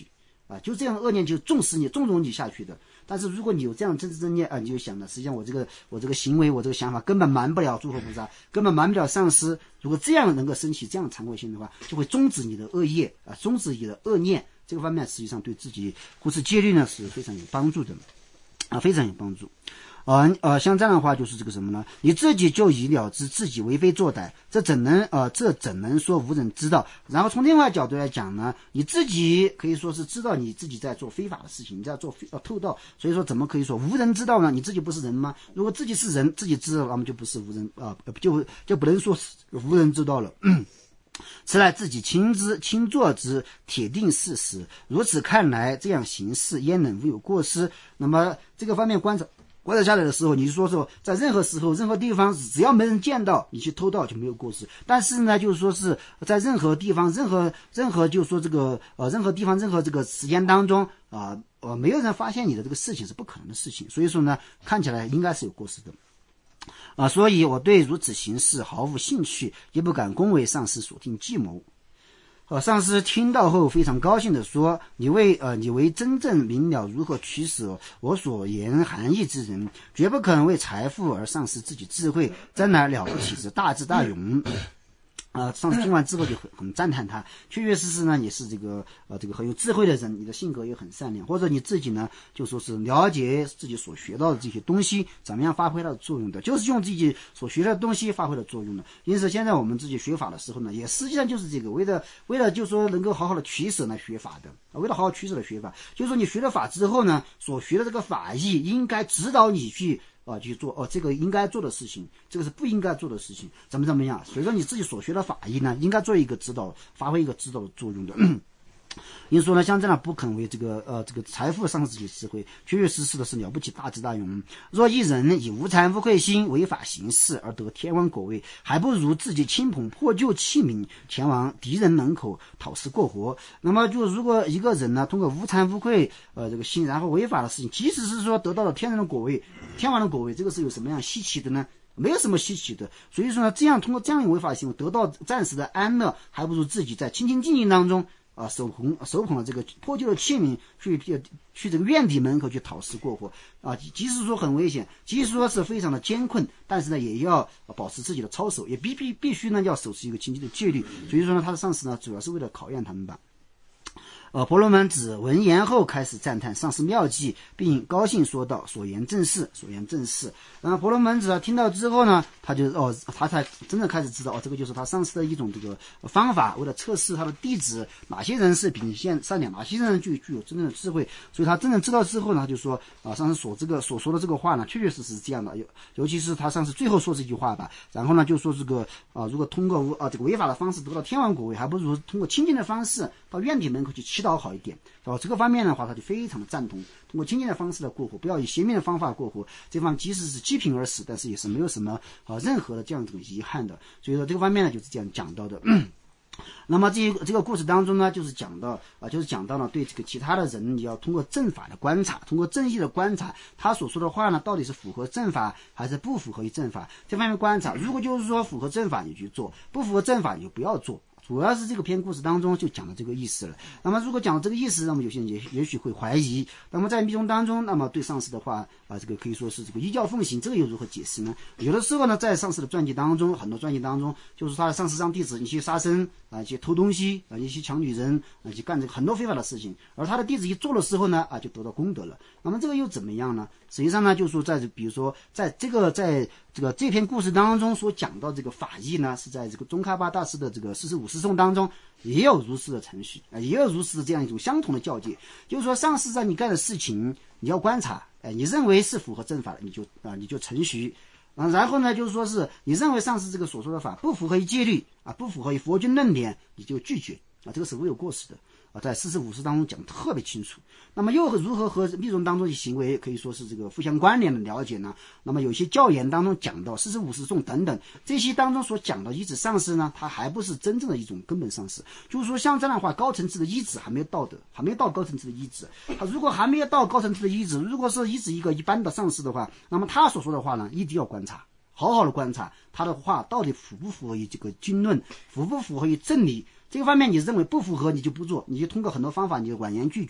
啊，就这样的恶念就纵使你纵容你下去的。但是如果你有这样真知正念啊，你就想了，实际上我这个我这个行为，我这个想法根本瞒不了诸佛菩萨，根本瞒不了上师。如果这样能够升起这样的惭愧心的话，就会终止你的恶业啊，终止你的恶念。这个方面实际上对自己护持戒律呢是非常有帮助的啊，非常有帮助。呃呃，像这样的话就是这个什么呢？你自己就已了知自己为非作歹，这怎能呃这怎能说无人知道？然后从另外角度来讲呢，你自己可以说是知道你自己在做非法的事情，你在做非呃偷盗，所以说怎么可以说无人知道呢？你自己不是人吗？如果自己是人，自己知道，那么就不是无人啊、呃，就就不能说是无人知道了。此乃自己亲知亲作之铁定事实。如此看来，这样行事焉能无有过失？那么这个方面观察。观察下来的时候，你就说说在任何时候任何地方只要没人见到你去偷盗就没有过失。但是呢就是说是在任何地方任何任何就是说这个呃任何地方任何这个时间当中啊 呃, 呃没有人发现你的这个事情是不可能的事情，所以说呢看起来应该是有过失的啊、呃，所以我对如此行事毫无兴趣，也不敢恭维上师所听计谋。呃，上师听到后非常高兴地说：“你为呃，你为真正明了如何取舍我所言含义之人，绝不可能为财富而丧失自己智慧，真乃了不起之大智大勇。”呃，上次听完之后就很很赞叹他，确确实实呢也是这个呃这个很有智慧的人，你的性格也很善良，或者你自己呢就说是了解自己所学到的这些东西怎么样发挥它的作用的，就是用自己所学的东西发挥了作用的。因此现在我们自己学法的时候呢，也实际上就是这个为了为了就是说能够好好的取舍来学法的，为了好好取舍的学法，就是说你学了法之后呢，所学的这个法义应该指导你去啊，去做哦，这个应该做的事情，这个是不应该做的事情，怎么怎么样？所以说你自己所学的法义呢，应该做一个指导，发挥一个指导的作用的。因此说呢，像这样不肯为这个呃这个财富丧失自己智慧，确确实实的是了不起大智大勇。若一人以无惭无愧心违法行事而得天王果位，还不如自己亲捧破旧器皿前往敌人门口讨食过活。那么就如果一个人呢通过无惭无愧呃这个心，然后违法的事情，即使是说得到了天人的果位，天王的果位，这个是有什么样稀奇的呢？没有什么稀奇的。所以说呢，这样通过这样的违法行为得到暂时的安乐，还不如自己在清清静静当中啊，手捧手捧了这个破旧的器皿去去这个院邸门口去讨食过活啊，即使说很危险，即使说是非常的艰困，但是呢也要保持自己的操守，也必必必须呢要守持一个清净的戒律。所以说呢，他的上司呢主要是为了考验他们吧。呃，婆罗门子闻言后开始赞叹上师妙计，并高兴说道：“所言正是，所言正是。”然后婆罗门子啊听到之后呢，他就哦，他才真的开始知道哦，这个就是他上师的一种这个方法，为了测试他的弟子哪些人是秉性善良，哪些人具具有真正的智慧。所以他真正知道之后呢，他就说啊，上师所这个所说的这个话呢，确确实实是这样的。尤尤其是他上师最后说这句话吧，然后呢就说这个啊，如果通过啊这个违法的方式得到天王果位，还不如通过清净的方式到院邸门口去祈祷好一点。哦，这个方面的话，他就非常的赞同，通过清净的方式来过活，不要以邪命的方法过活。这方即使是积贫而死，但是也是没有什么啊任何的这样一种遗憾的。所以说这个方面呢，就是这样讲到的。那么这这个故事当中呢，就是讲到啊，就是讲到了对这个其他的人，你要通过正法的观察，通过正义的观察，他所说的话呢，到底是符合正法还是不符合于正法，这方面观察。如果就是说符合正法，你去做；不符合正法，你就不要做。主要是这个篇故事当中就讲了这个意思了。那么如果讲了这个意思，那么有些人也也许会怀疑。那么在密宗当中，那么对上师的话啊，这个可以说是这个依教奉行，这个又如何解释呢？有的时候呢，在上师的传记当中，很多传记当中，就是他的上师让弟子你去杀生啊，去偷东西啊，你去抢女人啊，去干这个很多非法的事情，而他的弟子一做的时候呢，啊，就得到功德了。那么这个又怎么样呢？实际上呢，就是说在比如说在这个在这个这篇故事当中所讲到这个法义呢，是在这个宗喀巴大师的这个四十五师颂当中也有如此的程序啊，也有如此的这样一种相同的教诫，就是说上师让你干的事情你要观察，哎，你认为是符合正法的，你就啊你就程序啊，然后呢就是说是你认为上师这个所说的法不符合于戒律啊，不符合于佛经论点，你就拒绝啊，这个是没有过失的。啊，在四十五师当中讲得特别清楚。那么又如何和密宗当中的行为可以说是这个互相关联的了解呢？那么有些教言当中讲到四十五师颂等等这些当中所讲的依止上师呢，它还不是真正的一种根本上师。就是说像这样的话，高层次的依止还没有到的，还没有到高层次的依止。他如果还没有到高层次的依止，如果是依止一个一般的上师的话，那么他所说的话呢，一定要观察，好好的观察他的话到底符不符合于这个经论，符不符合于正理。这个方面你认为不符合，你就不做，你就通过很多方法你就婉言拒绝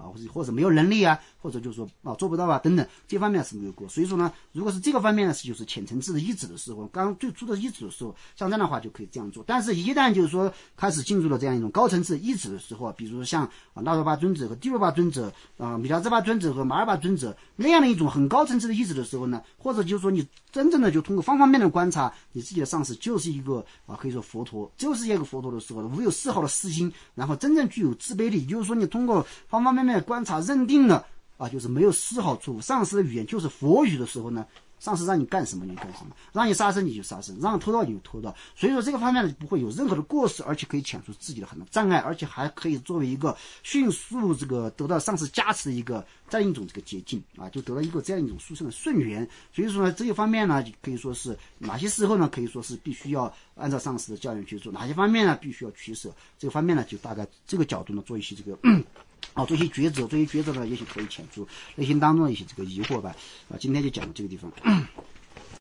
啊，或者或者没有能力啊，或者就是说啊做不到啊等等，这方面是没有过。所以说呢，如果是这个方面呢，是就是浅层次的抑制的时候，刚最初的抑制的时候，像这样的话就可以这样做。但是，一旦就是说开始进入了这样一种高层次抑制的时候，比如说像啊那罗巴尊者和第六巴尊者啊米拉兹巴尊者和马尔巴尊者那样的一种很高层次的抑制的时候呢，或者就是说你真正的就通过方方面面的观察，你自己的上司就是一个啊可以说佛陀，就是一个佛陀的时候，无有丝毫的私心，然后真正具有自卑力，就是说你通过方方面面的观察认定了啊，就是没有丝毫错误，上司的语言就是佛语的时候呢，上司让你干什么你干什么，让你杀生你就杀生，让你偷盗你就偷盗。所以说这个方面呢不会有任何的过失，而且可以遣除自己的很多障碍，而且还可以作为一个迅速这个得到上司加持的一个这样一种这个捷径啊，就得到一个这样一种殊胜的顺缘。所以说呢，这一方面呢可以说是哪些时候呢可以说是必须要按照上司的教育去做，哪些方面呢必须要取舍。这个方面呢就大概这个角度呢做一些这个啊，做一些抉择，做一些抉择呢，也许可以遣除内心当中的一些这个疑惑吧。啊，今天就讲到这个地方。